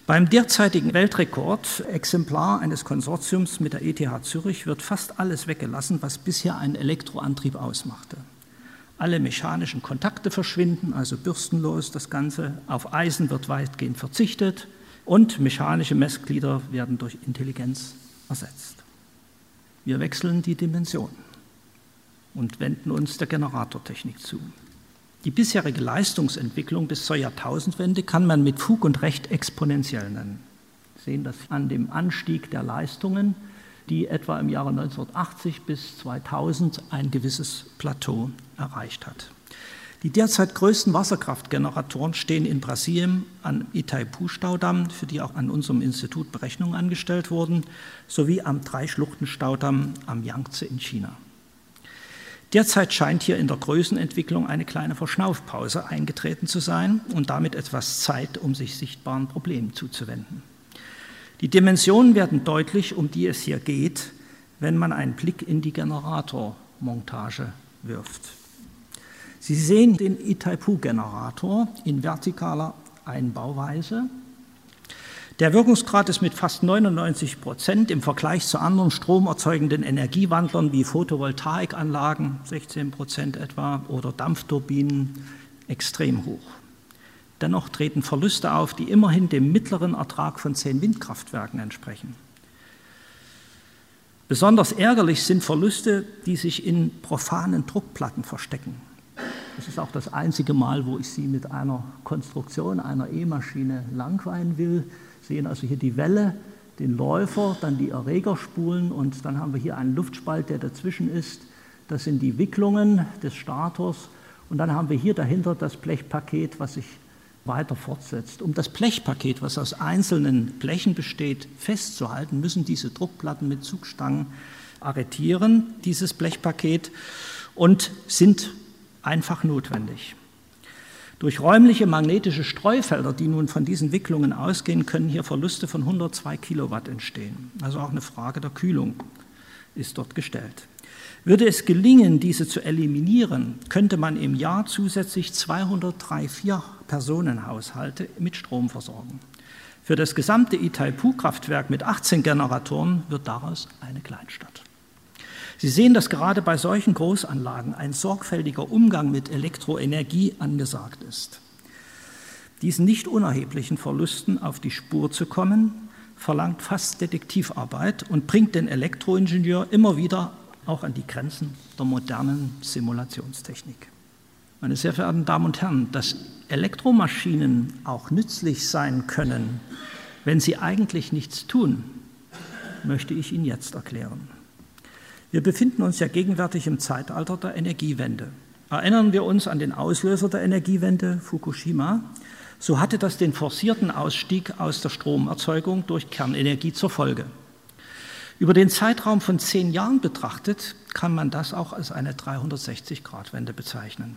Beim derzeitigen Weltrekordexemplar eines Konsortiums mit der E T H Zürich wird fast alles weggelassen, was bisher einen Elektroantrieb ausmachte. Alle mechanischen Kontakte verschwinden, also bürstenlos das Ganze. Auf Eisen wird weitgehend verzichtet und mechanische Messglieder werden durch Intelligenz ersetzt. Wir wechseln die Dimension und wenden uns der Generatortechnik zu. Die bisherige Leistungsentwicklung bis zur Jahrtausendwende kann man mit Fug und Recht exponentiell nennen. Sie sehen das an dem Anstieg der Leistungen, die etwa im Jahre neunzehnhundertachtzig bis zweitausend ein gewisses Plateau erreicht hat. Die derzeit größten Wasserkraftgeneratoren stehen in Brasilien am Itaipu-Staudamm, für die auch an unserem Institut Berechnungen angestellt wurden, sowie am Drei-Schluchten-Staudamm am Yangtze in China. Derzeit scheint hier in der Größenentwicklung eine kleine Verschnaufpause eingetreten zu sein und damit etwas Zeit, um sich sichtbaren Problemen zuzuwenden. Die Dimensionen werden deutlich, um die es hier geht, wenn man einen Blick in die Generatormontage wirft. Sie sehen den Itaipu-Generator in vertikaler Einbauweise. Der Wirkungsgrad ist mit fast neunundneunzig Prozent im Vergleich zu anderen stromerzeugenden Energiewandlern wie Photovoltaikanlagen, sechzehn Prozent etwa, oder Dampfturbinen extrem hoch. Dennoch treten Verluste auf, die immerhin dem mittleren Ertrag von zehn Windkraftwerken entsprechen. Besonders ärgerlich sind Verluste, die sich in profanen Druckplatten verstecken. Das ist auch das einzige Mal, wo ich Sie mit einer Konstruktion einer E-Maschine langweilen will. Sie sehen also hier die Welle, den Läufer, dann die Erregerspulen und dann haben wir hier einen Luftspalt, der dazwischen ist. Das sind die Wicklungen des Stators und dann haben wir hier dahinter das Blechpaket, was sich weiter fortsetzt. Um das Blechpaket, was aus einzelnen Blechen besteht, festzuhalten, müssen diese Druckplatten mit Zugstangen arretieren, dieses Blechpaket, und sind einfach notwendig. Durch räumliche magnetische Streufelder, die nun von diesen Wicklungen ausgehen, können hier Verluste von hundertzwei Kilowatt entstehen. Also auch eine Frage der Kühlung ist dort gestellt. Würde es gelingen, diese zu eliminieren, könnte man im Jahr zusätzlich zweihundertdrei Vier-Personen-Haushalte mit Strom versorgen. Für das gesamte Itaipu-Kraftwerk mit achtzehn Generatoren wird daraus eine Kleinstadt. Sie sehen, dass gerade bei solchen Großanlagen ein sorgfältiger Umgang mit Elektroenergie angesagt ist. Diesen nicht unerheblichen Verlusten auf die Spur zu kommen, verlangt fast Detektivarbeit und bringt den Elektroingenieur immer wieder auch an die Grenzen der modernen Simulationstechnik. Meine sehr verehrten Damen und Herren, dass Elektromaschinen auch nützlich sein können, wenn sie eigentlich nichts tun, möchte ich Ihnen jetzt erklären. Wir befinden uns ja gegenwärtig im Zeitalter der Energiewende. Erinnern wir uns an den Auslöser der Energiewende, Fukushima, so hatte das den forcierten Ausstieg aus der Stromerzeugung durch Kernenergie zur Folge. Über den Zeitraum von zehn Jahren betrachtet, kann man das auch als eine dreihundertsechzig Grad Wende bezeichnen.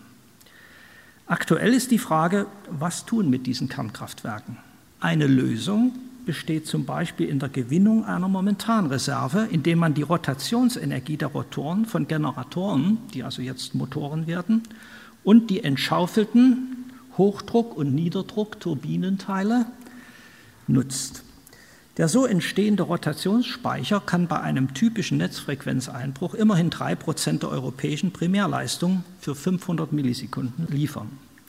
Aktuell ist die Frage, was tun mit diesen Kernkraftwerken? Eine Lösung besteht zum Beispiel in der Gewinnung einer Momentanreserve, indem man die Rotationsenergie der Rotoren von Generatoren, die also jetzt Motoren werden, und die entschaufelten Hochdruck- und Niederdruck-Turbinenteile nutzt. Der so entstehende Rotationsspeicher kann bei einem typischen Netzfrequenzeinbruch immerhin drei Prozent der europäischen Primärleistung für fünfhundert Millisekunden liefern.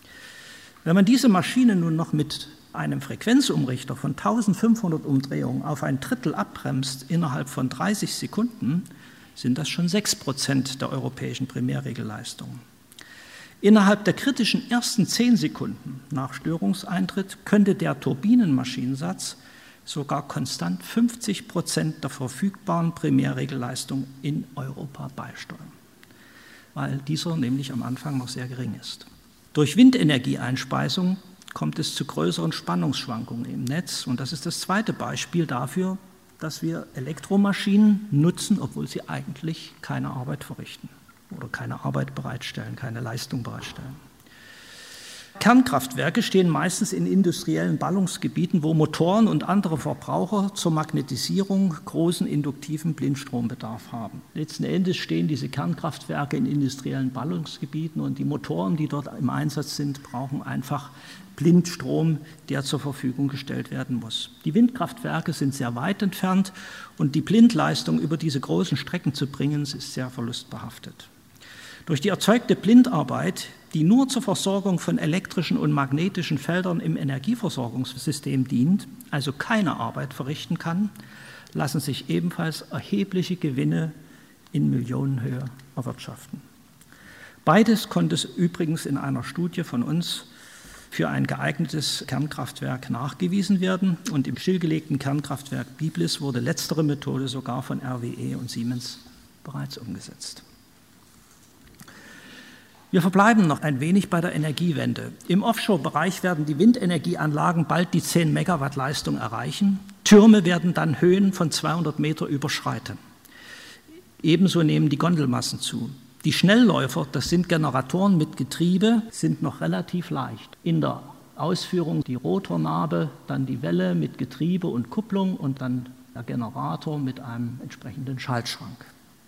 Wenn man diese Maschine nun noch mit einem Frequenzumrichter von eintausendfünfhundert Umdrehungen auf ein Drittel abbremst innerhalb von dreißig Sekunden, sind das schon sechs Prozent der europäischen Primärregelleistung. Innerhalb der kritischen ersten zehn Sekunden nach Störungseintritt könnte der Turbinenmaschinensatz sogar konstant fünfzig Prozent der verfügbaren Primärregelleistung in Europa beisteuern, weil dieser nämlich am Anfang noch sehr gering ist. Durch Windenergieeinspeisung kommt es zu größeren Spannungsschwankungen im Netz. Und das ist das zweite Beispiel dafür, dass wir Elektromaschinen nutzen, obwohl sie eigentlich keine Arbeit verrichten oder keine Arbeit bereitstellen, keine Leistung bereitstellen. Kernkraftwerke stehen meistens in industriellen Ballungsgebieten, wo Motoren und andere Verbraucher zur Magnetisierung großen induktiven Blindstrombedarf haben. Letzten Endes stehen diese Kernkraftwerke in industriellen Ballungsgebieten und die Motoren, die dort im Einsatz sind, brauchen einfach Blindstrom, der zur Verfügung gestellt werden muss. Die Windkraftwerke sind sehr weit entfernt und die Blindleistung über diese großen Strecken zu bringen, ist sehr verlustbehaftet. Durch die erzeugte Blindarbeit, die nur zur Versorgung von elektrischen und magnetischen Feldern im Energieversorgungssystem dient, also keine Arbeit verrichten kann, lassen sich ebenfalls erhebliche Gewinne in Millionenhöhe erwirtschaften. Beides konnte es übrigens in einer Studie von uns für ein geeignetes Kernkraftwerk nachgewiesen werden und im stillgelegten Kernkraftwerk Biblis wurde letztere Methode sogar von R W E und Siemens bereits umgesetzt. Wir verbleiben noch ein wenig bei der Energiewende. Im Offshore-Bereich werden die Windenergieanlagen bald die zehn Megawatt Leistung erreichen. Türme werden dann Höhen von zweihundert Meter überschreiten. Ebenso nehmen die Gondelmassen zu. Die Schnellläufer, das sind Generatoren mit Getriebe, sind noch relativ leicht. In der Ausführung die Rotornabe, dann die Welle mit Getriebe und Kupplung und dann der Generator mit einem entsprechenden Schaltschrank.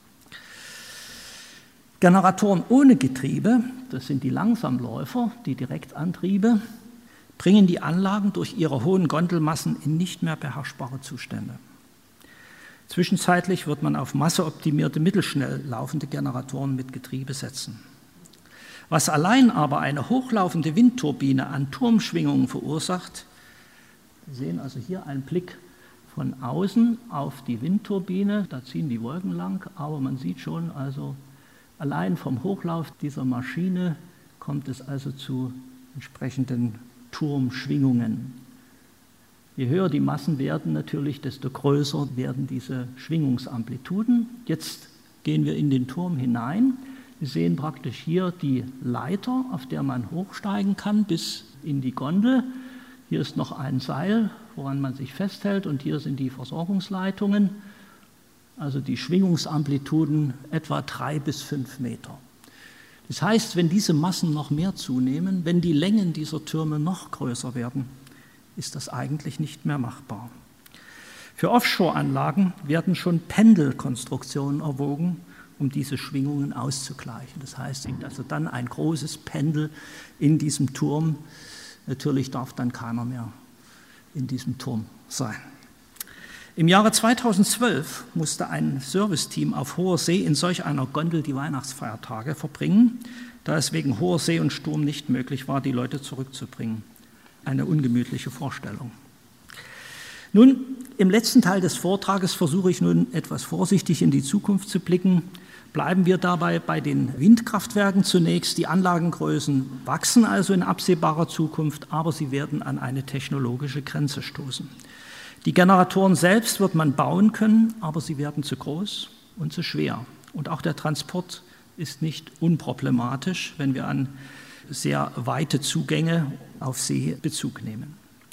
Generatoren ohne Getriebe, das sind die Langsamläufer, die Direktantriebe, bringen die Anlagen durch ihre hohen Gondelmassen in nicht mehr beherrschbare Zustände. Zwischenzeitlich wird man auf masseoptimierte, mittelschnell laufende Generatoren mit Getriebe setzen. Was allein aber eine hochlaufende Windturbine an Turmschwingungen verursacht, Sie sehen also hier einen Blick von außen auf die Windturbine, da ziehen die Wolken lang, aber man sieht schon, also allein vom Hochlauf dieser Maschine kommt es also zu entsprechenden Turmschwingungen. Je höher die Massen werden natürlich, desto größer werden diese Schwingungsamplituden. Jetzt gehen wir in den Turm hinein. Sie sehen praktisch hier die Leiter, auf der man hochsteigen kann bis in die Gondel. Hier ist noch ein Seil, woran man sich festhält und hier sind die Versorgungsleitungen. Also die Schwingungsamplituden etwa drei bis fünf Meter. Das heißt, wenn diese Massen noch mehr zunehmen, wenn die Längen dieser Türme noch größer werden, ist das eigentlich nicht mehr machbar. Für Offshore-Anlagen werden schon Pendelkonstruktionen erwogen, um diese Schwingungen auszugleichen. Das heißt, es gibt also dann ein großes Pendel in diesem Turm. Natürlich darf dann keiner mehr in diesem Turm sein. Im Jahre zweitausendzwölf musste ein Serviceteam auf hoher See in solch einer Gondel die Weihnachtsfeiertage verbringen, da es wegen hoher See und Sturm nicht möglich war, die Leute zurückzubringen. Eine ungemütliche Vorstellung. Nun, im letzten Teil des Vortrages versuche ich nun etwas vorsichtig in die Zukunft zu blicken. Bleiben wir dabei bei den Windkraftwerken zunächst. Die Anlagengrößen wachsen also in absehbarer Zukunft, aber sie werden an eine technologische Grenze stoßen. Die Generatoren selbst wird man bauen können, aber sie werden zu groß und zu schwer. Und auch der Transport ist nicht unproblematisch, wenn wir an sehr weite Zugänge auf See Bezug nehmen.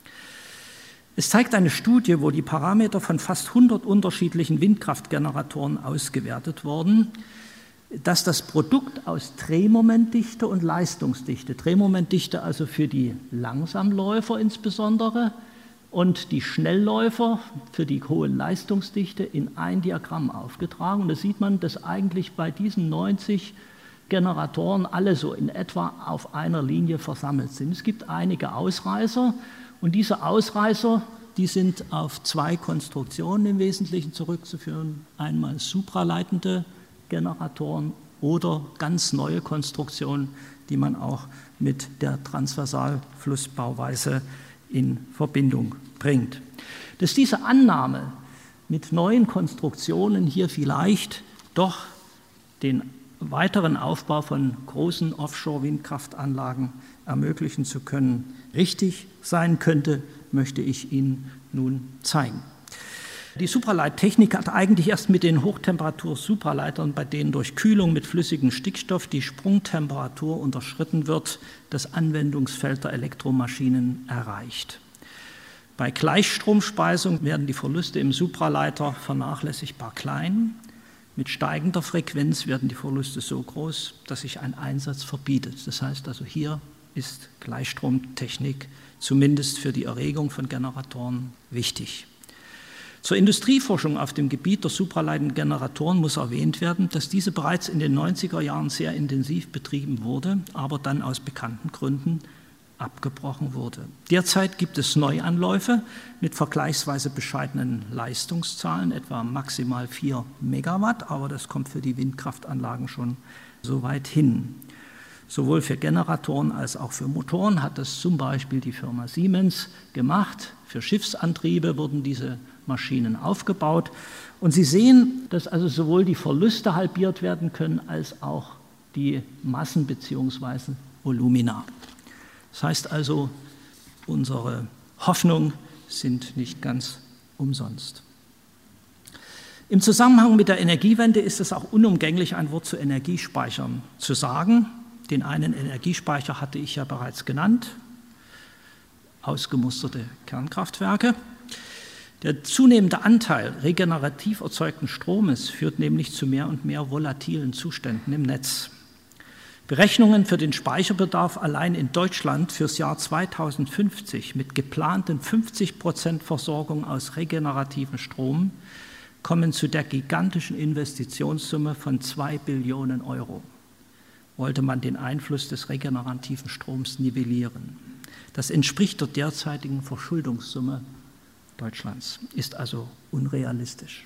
Es zeigt eine Studie, wo die Parameter von fast hundert unterschiedlichen Windkraftgeneratoren ausgewertet wurden, dass das Produkt aus Drehmomentdichte und Leistungsdichte, Drehmomentdichte also für die Langsamläufer insbesondere und die Schnellläufer für die hohe Leistungsdichte in ein Diagramm aufgetragen. Und da sieht man, dass eigentlich bei diesen neunzig Generatoren alle so in etwa auf einer Linie versammelt sind. Es gibt einige Ausreißer und diese Ausreißer, die sind auf zwei Konstruktionen im Wesentlichen zurückzuführen. Einmal supraleitende Generatoren oder ganz neue Konstruktionen, die man auch mit der Transversalflussbauweise in Verbindung bringt. Dass diese Annahme mit neuen Konstruktionen hier vielleicht doch den weiteren Aufbau von großen Offshore-Windkraftanlagen ermöglichen zu können, richtig sein könnte, möchte ich Ihnen nun zeigen. Die Supraleittechnik hat eigentlich erst mit den Hochtemperatur-Supraleitern, bei denen durch Kühlung mit flüssigem Stickstoff die Sprungtemperatur unterschritten wird, das Anwendungsfeld der Elektromaschinen erreicht. Bei Gleichstromspeisung werden die Verluste im Supraleiter vernachlässigbar klein. Mit steigender Frequenz werden die Verluste so groß, dass sich ein Einsatz verbietet. Das heißt also, hier ist Gleichstromtechnik zumindest für die Erregung von Generatoren wichtig. Zur Industrieforschung auf dem Gebiet der supraleitenden Generatoren muss erwähnt werden, dass diese bereits in den neunziger Jahren sehr intensiv betrieben wurde, aber dann aus bekannten Gründen abgebrochen wurde. Derzeit gibt es Neuanläufe mit vergleichsweise bescheidenen Leistungszahlen, etwa maximal vier Megawatt, aber das kommt für die Windkraftanlagen schon so weit hin. Sowohl für Generatoren als auch für Motoren hat das zum Beispiel die Firma Siemens gemacht. Für Schiffsantriebe wurden diese Maschinen aufgebaut. Und Sie sehen, dass also sowohl die Verluste halbiert werden können, als auch die Massen bzw. Volumina. Das heißt also, unsere Hoffnungen sind nicht ganz umsonst. Im Zusammenhang mit der Energiewende ist es auch unumgänglich, ein Wort zu Energiespeichern zu sagen. Den einen Energiespeicher hatte ich ja bereits genannt, ausgemusterte Kernkraftwerke. Der zunehmende Anteil regenerativ erzeugten Stromes führt nämlich zu mehr und mehr volatilen Zuständen im Netz. Berechnungen für den Speicherbedarf allein in Deutschland fürs Jahr zweitausendfünfzig mit geplanten fünfzig Prozent Versorgung aus regenerativem Strom kommen zu der gigantischen Investitionssumme von zwei Billionen Euro. Wollte man den Einfluss des regenerativen Stroms nivellieren. Das entspricht der derzeitigen Verschuldungssumme Deutschlands, ist also unrealistisch.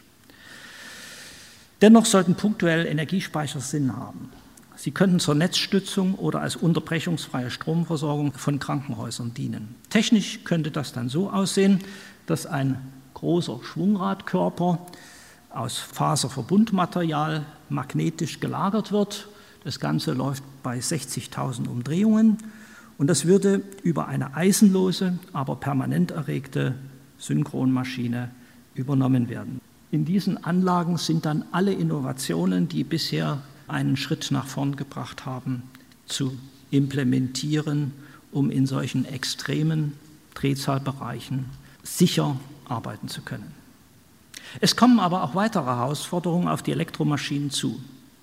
Dennoch sollten punktuell Energiespeicher Sinn haben. Sie könnten zur Netzstützung oder als unterbrechungsfreie Stromversorgung von Krankenhäusern dienen. Technisch könnte das dann so aussehen, dass ein großer Schwungradkörper aus Faserverbundmaterial magnetisch gelagert wird. Das Ganze läuft bei sechzigtausend Umdrehungen und das würde über eine eisenlose, aber permanent erregte Synchronmaschine übernommen werden. In diesen Anlagen sind dann alle Innovationen, die bisher einen Schritt nach vorn gebracht haben, zu implementieren, um in solchen extremen Drehzahlbereichen sicher arbeiten zu können. Es kommen aber auch weitere Herausforderungen auf die Elektromaschinen zu.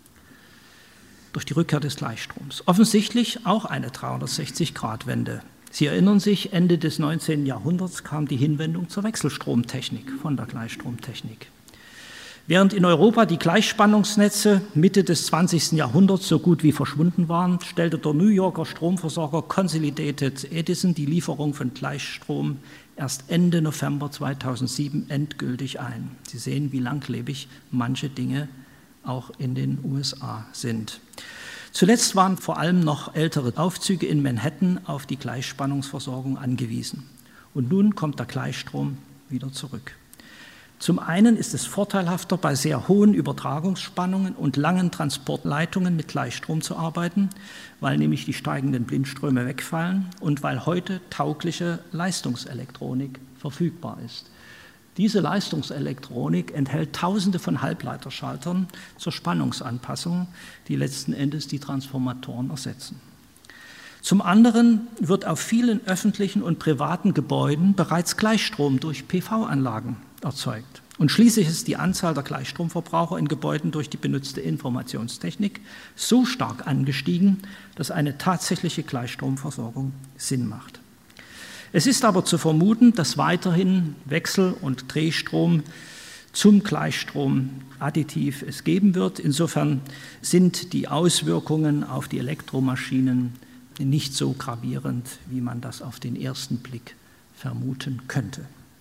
Durch die Rückkehr des Gleichstroms. Offensichtlich auch eine dreihundertsechzig Grad Wende. Sie erinnern sich, Ende des neunzehnten Jahrhunderts kam die Hinwendung zur Wechselstromtechnik von der Gleichstromtechnik. Während in Europa die Gleichspannungsnetze Mitte des zwanzigsten Jahrhunderts so gut wie verschwunden waren, stellte der New Yorker Stromversorger Consolidated Edison die Lieferung von Gleichstrom erst Ende November zweitausendsieben endgültig ein. Sie sehen, wie langlebig manche Dinge auch in den U S A sind. Zuletzt waren vor allem noch ältere Aufzüge in Manhattan auf die Gleichspannungsversorgung angewiesen. Und nun kommt der Gleichstrom wieder zurück. Zum einen ist es vorteilhafter, bei sehr hohen Übertragungsspannungen und langen Transportleitungen mit Gleichstrom zu arbeiten, weil nämlich die steigenden Blindströme wegfallen und weil heute taugliche Leistungselektronik verfügbar ist. Diese Leistungselektronik enthält Tausende von Halbleiterschaltern zur Spannungsanpassung, die letzten Endes die Transformatoren ersetzen. Zum anderen wird auf vielen öffentlichen und privaten Gebäuden bereits Gleichstrom durch P V-Anlagen erzeugt. Und schließlich ist die Anzahl der Gleichstromverbraucher in Gebäuden durch die benutzte Informationstechnik so stark angestiegen, dass eine tatsächliche Gleichstromversorgung Sinn macht. Es ist aber zu vermuten, dass weiterhin Wechsel- und Drehstrom zum Gleichstrom additiv es geben wird. Insofern sind die Auswirkungen auf die Elektromaschinen nicht so gravierend, wie man das auf den ersten Blick vermuten könnte.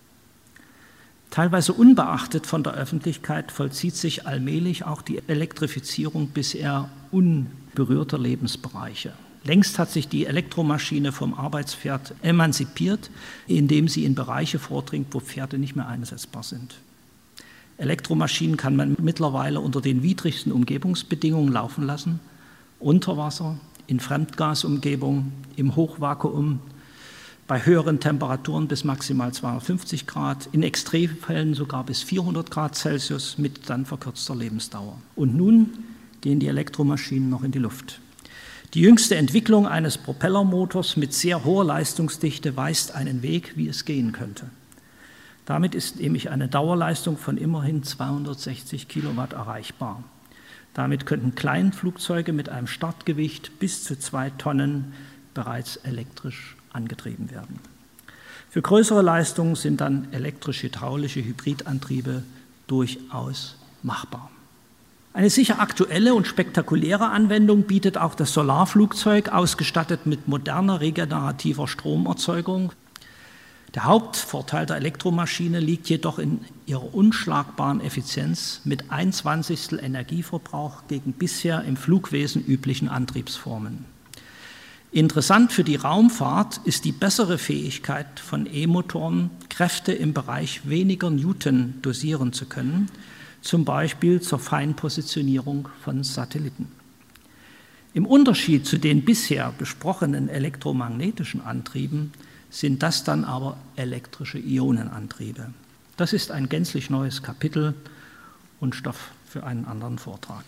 Teilweise unbeachtet von der Öffentlichkeit vollzieht sich allmählich auch die Elektrifizierung bisher unberührter Lebensbereiche. Längst hat sich die Elektromaschine vom Arbeitspferd emanzipiert, indem sie in Bereiche vordringt, wo Pferde nicht mehr einsetzbar sind. Elektromaschinen kann man mittlerweile unter den widrigsten Umgebungsbedingungen laufen lassen, unter Wasser, in Fremdgasumgebung, im Hochvakuum, bei höheren Temperaturen bis maximal zweihundertfünfzig Grad, in Extremfällen sogar bis vierhundert Grad Celsius mit dann verkürzter Lebensdauer. Und nun gehen die Elektromaschinen noch in die Luft. Die jüngste Entwicklung eines Propellermotors mit sehr hoher Leistungsdichte weist einen Weg, wie es gehen könnte. Damit ist nämlich eine Dauerleistung von immerhin zweihundertsechzig Kilowatt erreichbar. Damit könnten Kleinflugzeuge mit einem Startgewicht bis zu zwei Tonnen bereits elektrisch angetrieben werden. Für größere Leistungen sind dann elektrisch-hydraulische Hybridantriebe durchaus machbar. Eine sicher aktuelle und spektakuläre Anwendung bietet auch das Solarflugzeug, ausgestattet mit moderner regenerativer Stromerzeugung. Der Hauptvorteil der Elektromaschine liegt jedoch in ihrer unschlagbaren Effizienz mit ein Zwanzigstel Energieverbrauch gegen bisher im Flugwesen üblichen Antriebsformen. Interessant für die Raumfahrt ist die bessere Fähigkeit von E-Motoren, Kräfte im Bereich weniger Newton dosieren zu können, zum Beispiel zur Feinpositionierung von Satelliten. Im Unterschied zu den bisher besprochenen elektromagnetischen Antrieben sind das dann aber elektrische Ionenantriebe. Das ist ein gänzlich neues Kapitel und Stoff für einen anderen Vortrag.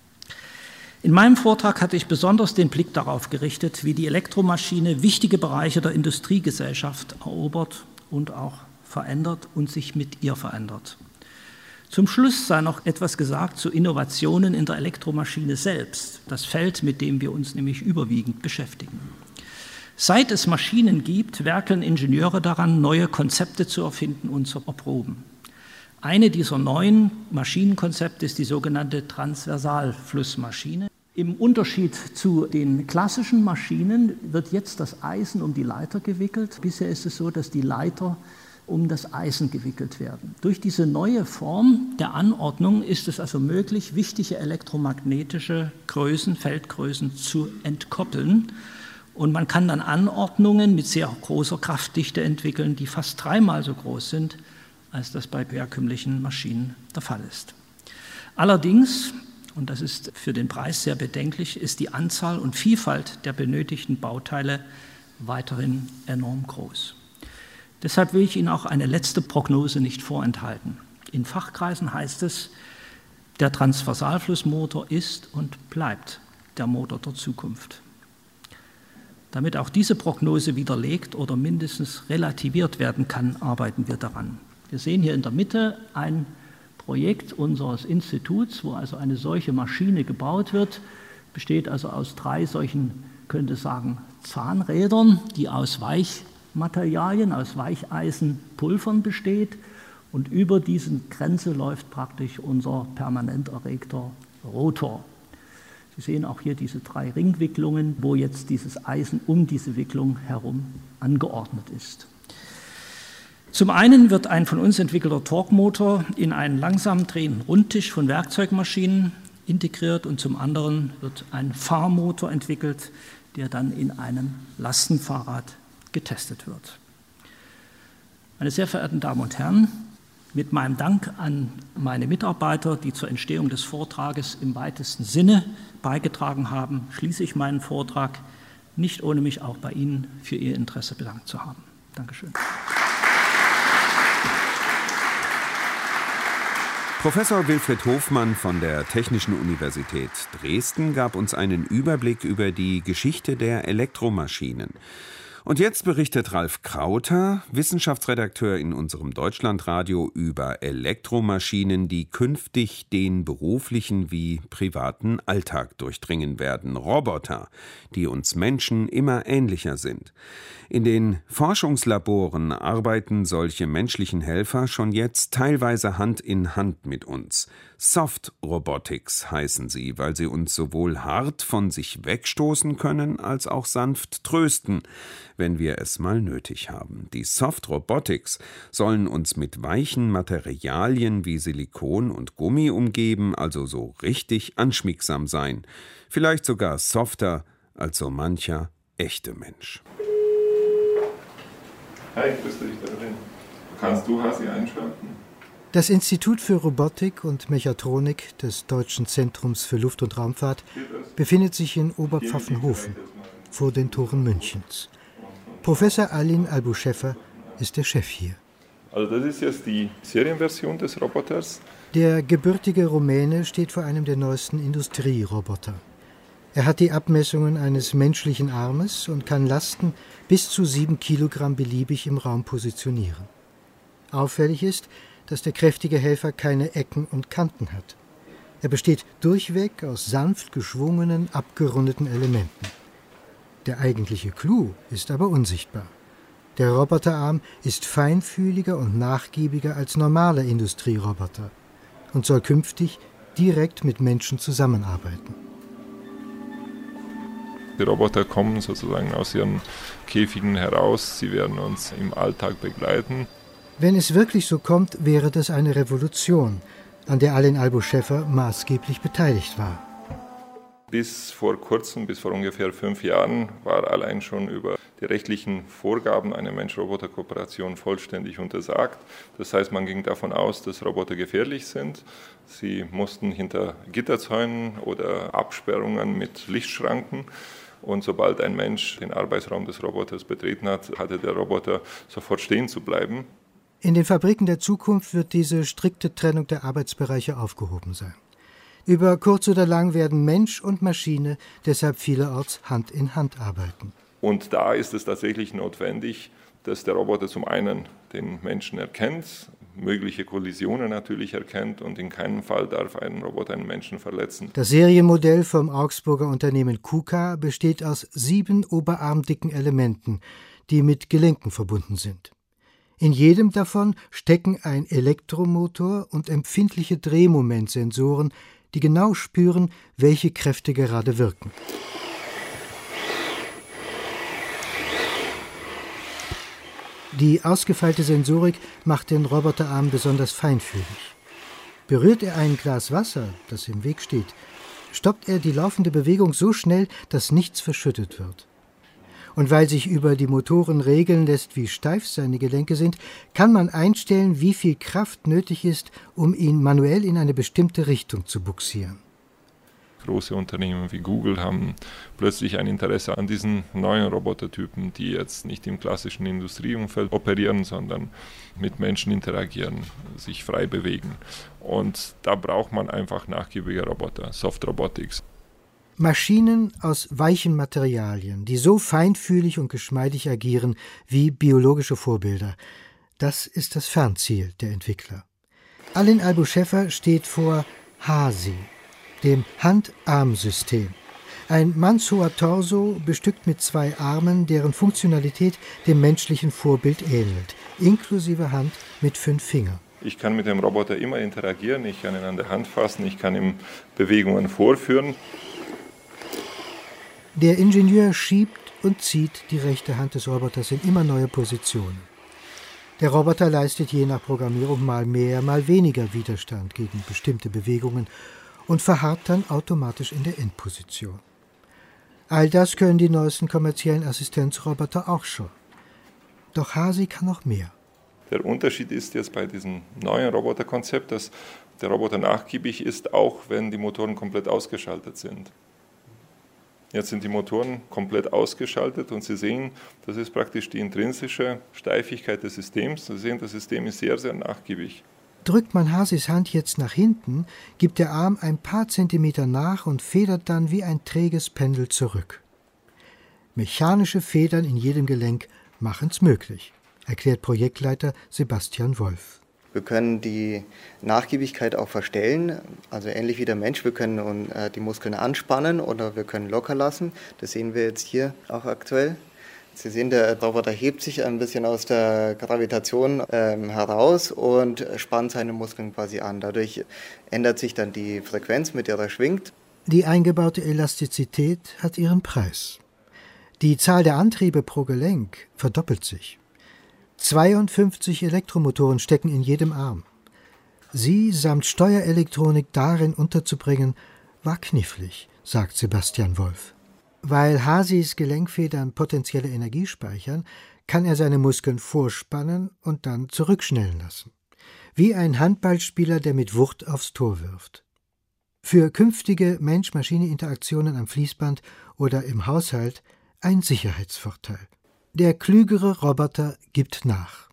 In meinem Vortrag hatte ich besonders den Blick darauf gerichtet, wie die Elektromaschine wichtige Bereiche der Industriegesellschaft erobert und auch verändert und sich mit ihr verändert. Zum Schluss sei noch etwas gesagt zu Innovationen in der Elektromaschine selbst, das Feld, mit dem wir uns nämlich überwiegend beschäftigen. Seit es Maschinen gibt, werkeln Ingenieure daran, neue Konzepte zu erfinden und zu erproben. Eine dieser neuen Maschinenkonzepte ist die sogenannte Transversalflussmaschine. Im Unterschied zu den klassischen Maschinen wird jetzt das Eisen um die Leiter gewickelt. Bisher ist es so, dass die Leiter um das Eisen gewickelt werden. Durch diese neue Form der Anordnung ist es also möglich, wichtige elektromagnetische Größen, Feldgrößen zu entkoppeln. Und man kann dann Anordnungen mit sehr großer Kraftdichte entwickeln, die fast dreimal so groß sind, als das bei herkömmlichen Maschinen der Fall ist. Allerdings, und das ist für den Preis sehr bedenklich, ist die Anzahl und Vielfalt der benötigten Bauteile weiterhin enorm groß. Deshalb will ich Ihnen auch eine letzte Prognose nicht vorenthalten. In Fachkreisen heißt es, der Transversalflussmotor ist und bleibt der Motor der Zukunft. Damit auch diese Prognose widerlegt oder mindestens relativiert werden kann, arbeiten wir daran. Wir sehen hier in der Mitte ein Projekt unseres Instituts, wo also eine solche Maschine gebaut wird, besteht also aus drei solchen, könnte sagen, Zahnrädern, die aus Weichmaterialien, aus Weicheisenpulvern besteht, und über diesen Grenze läuft praktisch unser permanent erregter Rotor. Sie sehen auch hier diese drei Ringwicklungen, wo jetzt dieses Eisen um diese Wicklung herum angeordnet ist. Zum einen wird ein von uns entwickelter Torquemotor in einen langsam drehenden Rundtisch von Werkzeugmaschinen integriert und zum anderen wird ein Fahrmotor entwickelt, der dann in einem Lastenfahrrad getestet wird. Meine sehr verehrten Damen und Herren, mit meinem Dank an meine Mitarbeiter, die zur Entstehung des Vortrages im weitesten Sinne beigetragen haben, schließe ich meinen Vortrag, nicht ohne mich auch bei Ihnen für Ihr Interesse bedankt zu haben. Dankeschön. Professor Wilfried Hofmann von der Technischen Universität Dresden gab uns einen Überblick über die Geschichte der Elektromaschinen. Und jetzt berichtet Ralf Krauter, Wissenschaftsredakteur in unserem Deutschlandradio, über Elektromaschinen, die künftig den beruflichen wie privaten Alltag durchdringen werden. Roboter, die uns Menschen immer ähnlicher sind. In den Forschungslaboren arbeiten solche menschlichen Helfer schon jetzt teilweise Hand in Hand mit uns. Soft Robotics heißen sie, weil sie uns sowohl hart von sich wegstoßen können, als auch sanft trösten, wenn wir es mal nötig haben. Die Soft Robotics sollen uns mit weichen Materialien wie Silikon und Gummi umgeben, also so richtig anschmiegsam sein. Vielleicht sogar softer als so mancher echte Mensch. Hi, grüß dich da drin. Kannst du Hasi einschalten? Das Institut für Robotik und Mechatronik des Deutschen Zentrums für Luft- und Raumfahrt befindet sich in Oberpfaffenhofen, vor den Toren Münchens. Professor Alin Albuschefer ist der Chef hier. Also das ist jetzt die Serienversion des Roboters. Der gebürtige Rumäne steht vor einem der neuesten Industrieroboter. Er hat die Abmessungen eines menschlichen Armes und kann Lasten bis zu sieben Kilogramm beliebig im Raum positionieren. Auffällig ist, dass der kräftige Helfer keine Ecken und Kanten hat. Er besteht durchweg aus sanft geschwungenen, abgerundeten Elementen. Der eigentliche Clou ist aber unsichtbar. Der Roboterarm ist feinfühliger und nachgiebiger als normale Industrieroboter und soll künftig direkt mit Menschen zusammenarbeiten. Die Roboter kommen sozusagen aus ihren Käfigen heraus, sie werden uns im Alltag begleiten. Wenn es wirklich so kommt, wäre das eine Revolution, an der Alain Albo-Schäfer maßgeblich beteiligt war. Bis vor kurzem, bis vor ungefähr fünf Jahren, war allein schon über die rechtlichen Vorgaben einer Mensch-Roboter-Kooperation vollständig untersagt. Das heißt, man ging davon aus, dass Roboter gefährlich sind. Sie mussten hinter Gitterzäunen oder Absperrungen mit Lichtschranken. Und sobald ein Mensch den Arbeitsraum des Roboters betreten hat, hatte der Roboter sofort stehen zu bleiben. In den Fabriken der Zukunft wird diese strikte Trennung der Arbeitsbereiche aufgehoben sein. Über kurz oder lang werden Mensch und Maschine deshalb vielerorts Hand in Hand arbeiten. Und da ist es tatsächlich notwendig, dass der Roboter zum einen den Menschen erkennt, mögliche Kollisionen natürlich erkennt und in keinem Fall darf ein Roboter einen Menschen verletzen. Das Serienmodell vom Augsburger Unternehmen KUKA besteht aus sieben oberarmdicken Elementen, die mit Gelenken verbunden sind. In jedem davon stecken ein Elektromotor und empfindliche Drehmomentsensoren, die genau spüren, welche Kräfte gerade wirken. Die ausgefeilte Sensorik macht den Roboterarm besonders feinfühlig. Berührt er ein Glas Wasser, das im Weg steht, stoppt er die laufende Bewegung so schnell, dass nichts verschüttet wird. Und weil sich über die Motoren regeln lässt, wie steif seine Gelenke sind, kann man einstellen, wie viel Kraft nötig ist, um ihn manuell in eine bestimmte Richtung zu bugsieren. Große Unternehmen wie Google haben plötzlich ein Interesse an diesen neuen Robotertypen, die jetzt nicht im klassischen Industrieumfeld operieren, sondern mit Menschen interagieren, sich frei bewegen. Und da braucht man einfach nachgiebige Roboter, Soft Robotics. Maschinen aus weichen Materialien, die so feinfühlig und geschmeidig agieren wie biologische Vorbilder. Das ist das Fernziel der Entwickler. Alain Albo-Schäfer steht vor HASI, dem Hand-Arm-System. Ein mannshoher Torso, bestückt mit zwei Armen, deren Funktionalität dem menschlichen Vorbild ähnelt, inklusive Hand mit fünf Fingern. Ich kann mit dem Roboter immer interagieren, ich kann ihn an der Hand fassen, ich kann ihm Bewegungen vorführen. Der Ingenieur schiebt und zieht die rechte Hand des Roboters in immer neue Positionen. Der Roboter leistet je nach Programmierung mal mehr, mal weniger Widerstand gegen bestimmte Bewegungen und verharrt dann automatisch in der Endposition. All das können die neuesten kommerziellen Assistenzroboter auch schon. Doch HASI kann noch mehr. Der Unterschied ist jetzt bei diesem neuen Roboterkonzept, dass der Roboter nachgiebig ist, auch wenn die Motoren komplett ausgeschaltet sind. Jetzt sind die Motoren komplett ausgeschaltet und Sie sehen, das ist praktisch die intrinsische Steifigkeit des Systems. Sie sehen, das System ist sehr, sehr nachgiebig. Drückt man HASIs Hand jetzt nach hinten, gibt der Arm ein paar Zentimeter nach und federt dann wie ein träges Pendel zurück. Mechanische Federn in jedem Gelenk machen's möglich, erklärt Projektleiter Sebastian Wolf. Wir können die Nachgiebigkeit auch verstellen, also ähnlich wie der Mensch. Wir können die Muskeln anspannen oder wir können locker lassen. Das sehen wir jetzt hier auch aktuell. Sie sehen, der Roboter hebt sich ein bisschen aus der Gravitation ähm, heraus und spannt seine Muskeln quasi an. Dadurch ändert sich dann die Frequenz, mit der er schwingt. Die eingebaute Elastizität hat ihren Preis. Die Zahl der Antriebe pro Gelenk verdoppelt sich. zweiundfünfzig Elektromotoren stecken in jedem Arm. Sie samt Steuerelektronik darin unterzubringen, war knifflig, sagt Sebastian Wolf. Weil HASIs Gelenkfedern potenzielle Energie speichern, kann er seine Muskeln vorspannen und dann zurückschnellen lassen. Wie ein Handballspieler, der mit Wucht aufs Tor wirft. Für künftige Mensch-Maschine-Interaktionen am Fließband oder im Haushalt ein Sicherheitsvorteil. Der klügere Roboter gibt nach.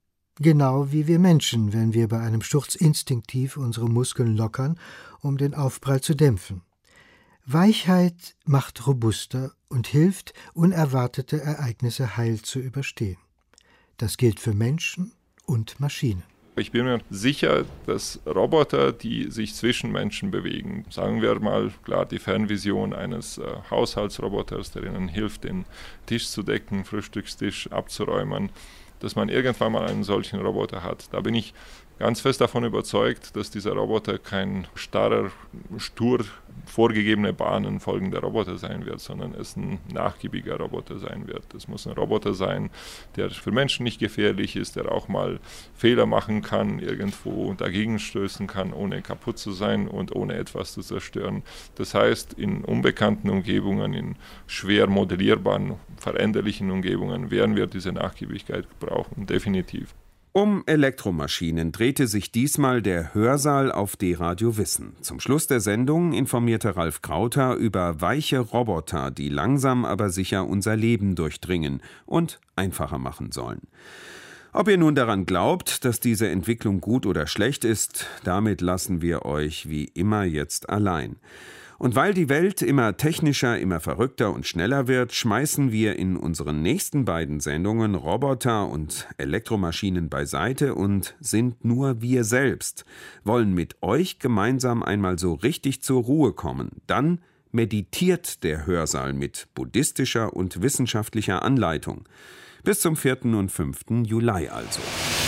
Genau wie wir Menschen, wenn wir bei einem Sturz instinktiv unsere Muskeln lockern, um den Aufprall zu dämpfen. Weichheit macht robuster und hilft, unerwartete Ereignisse heil zu überstehen. Das gilt für Menschen und Maschinen. Ich bin mir sicher, dass Roboter, die sich zwischen Menschen bewegen, sagen wir mal klar die Fernvision eines äh, Haushaltsroboters, der ihnen hilft, den Tisch zu decken, Frühstückstisch abzuräumen, dass man irgendwann mal einen solchen Roboter hat. Da bin ich ganz fest davon überzeugt, dass dieser Roboter kein starrer, stur vorgegebene Bahnen folgender Roboter sein wird, sondern es ein nachgiebiger Roboter sein wird. Es muss ein Roboter sein, der für Menschen nicht gefährlich ist, der auch mal Fehler machen kann, irgendwo dagegen stößen kann, ohne kaputt zu sein und ohne etwas zu zerstören. Das heißt, in unbekannten Umgebungen, in schwer modellierbaren, veränderlichen Umgebungen werden wir diese Nachgiebigkeit brauchen, definitiv. Um Elektromaschinen drehte sich diesmal der Hörsaal auf D-Radio Wissen. Zum Schluss der Sendung informierte Ralf Krauter über weiche Roboter, die langsam aber sicher unser Leben durchdringen und einfacher machen sollen. Ob ihr nun daran glaubt, dass diese Entwicklung gut oder schlecht ist, damit lassen wir euch wie immer jetzt allein. Und weil die Welt immer technischer, immer verrückter und schneller wird, schmeißen wir in unseren nächsten beiden Sendungen Roboter und Elektromaschinen beiseite und sind nur wir selbst, wollen mit euch gemeinsam einmal so richtig zur Ruhe kommen. Dann meditiert der Hörsaal mit buddhistischer und wissenschaftlicher Anleitung. Bis zum vierten und fünften Juli also.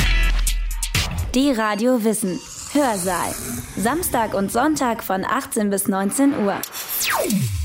D-Radio Wissen. Hörsaal. Samstag und Sonntag von achtzehn bis neunzehn Uhr.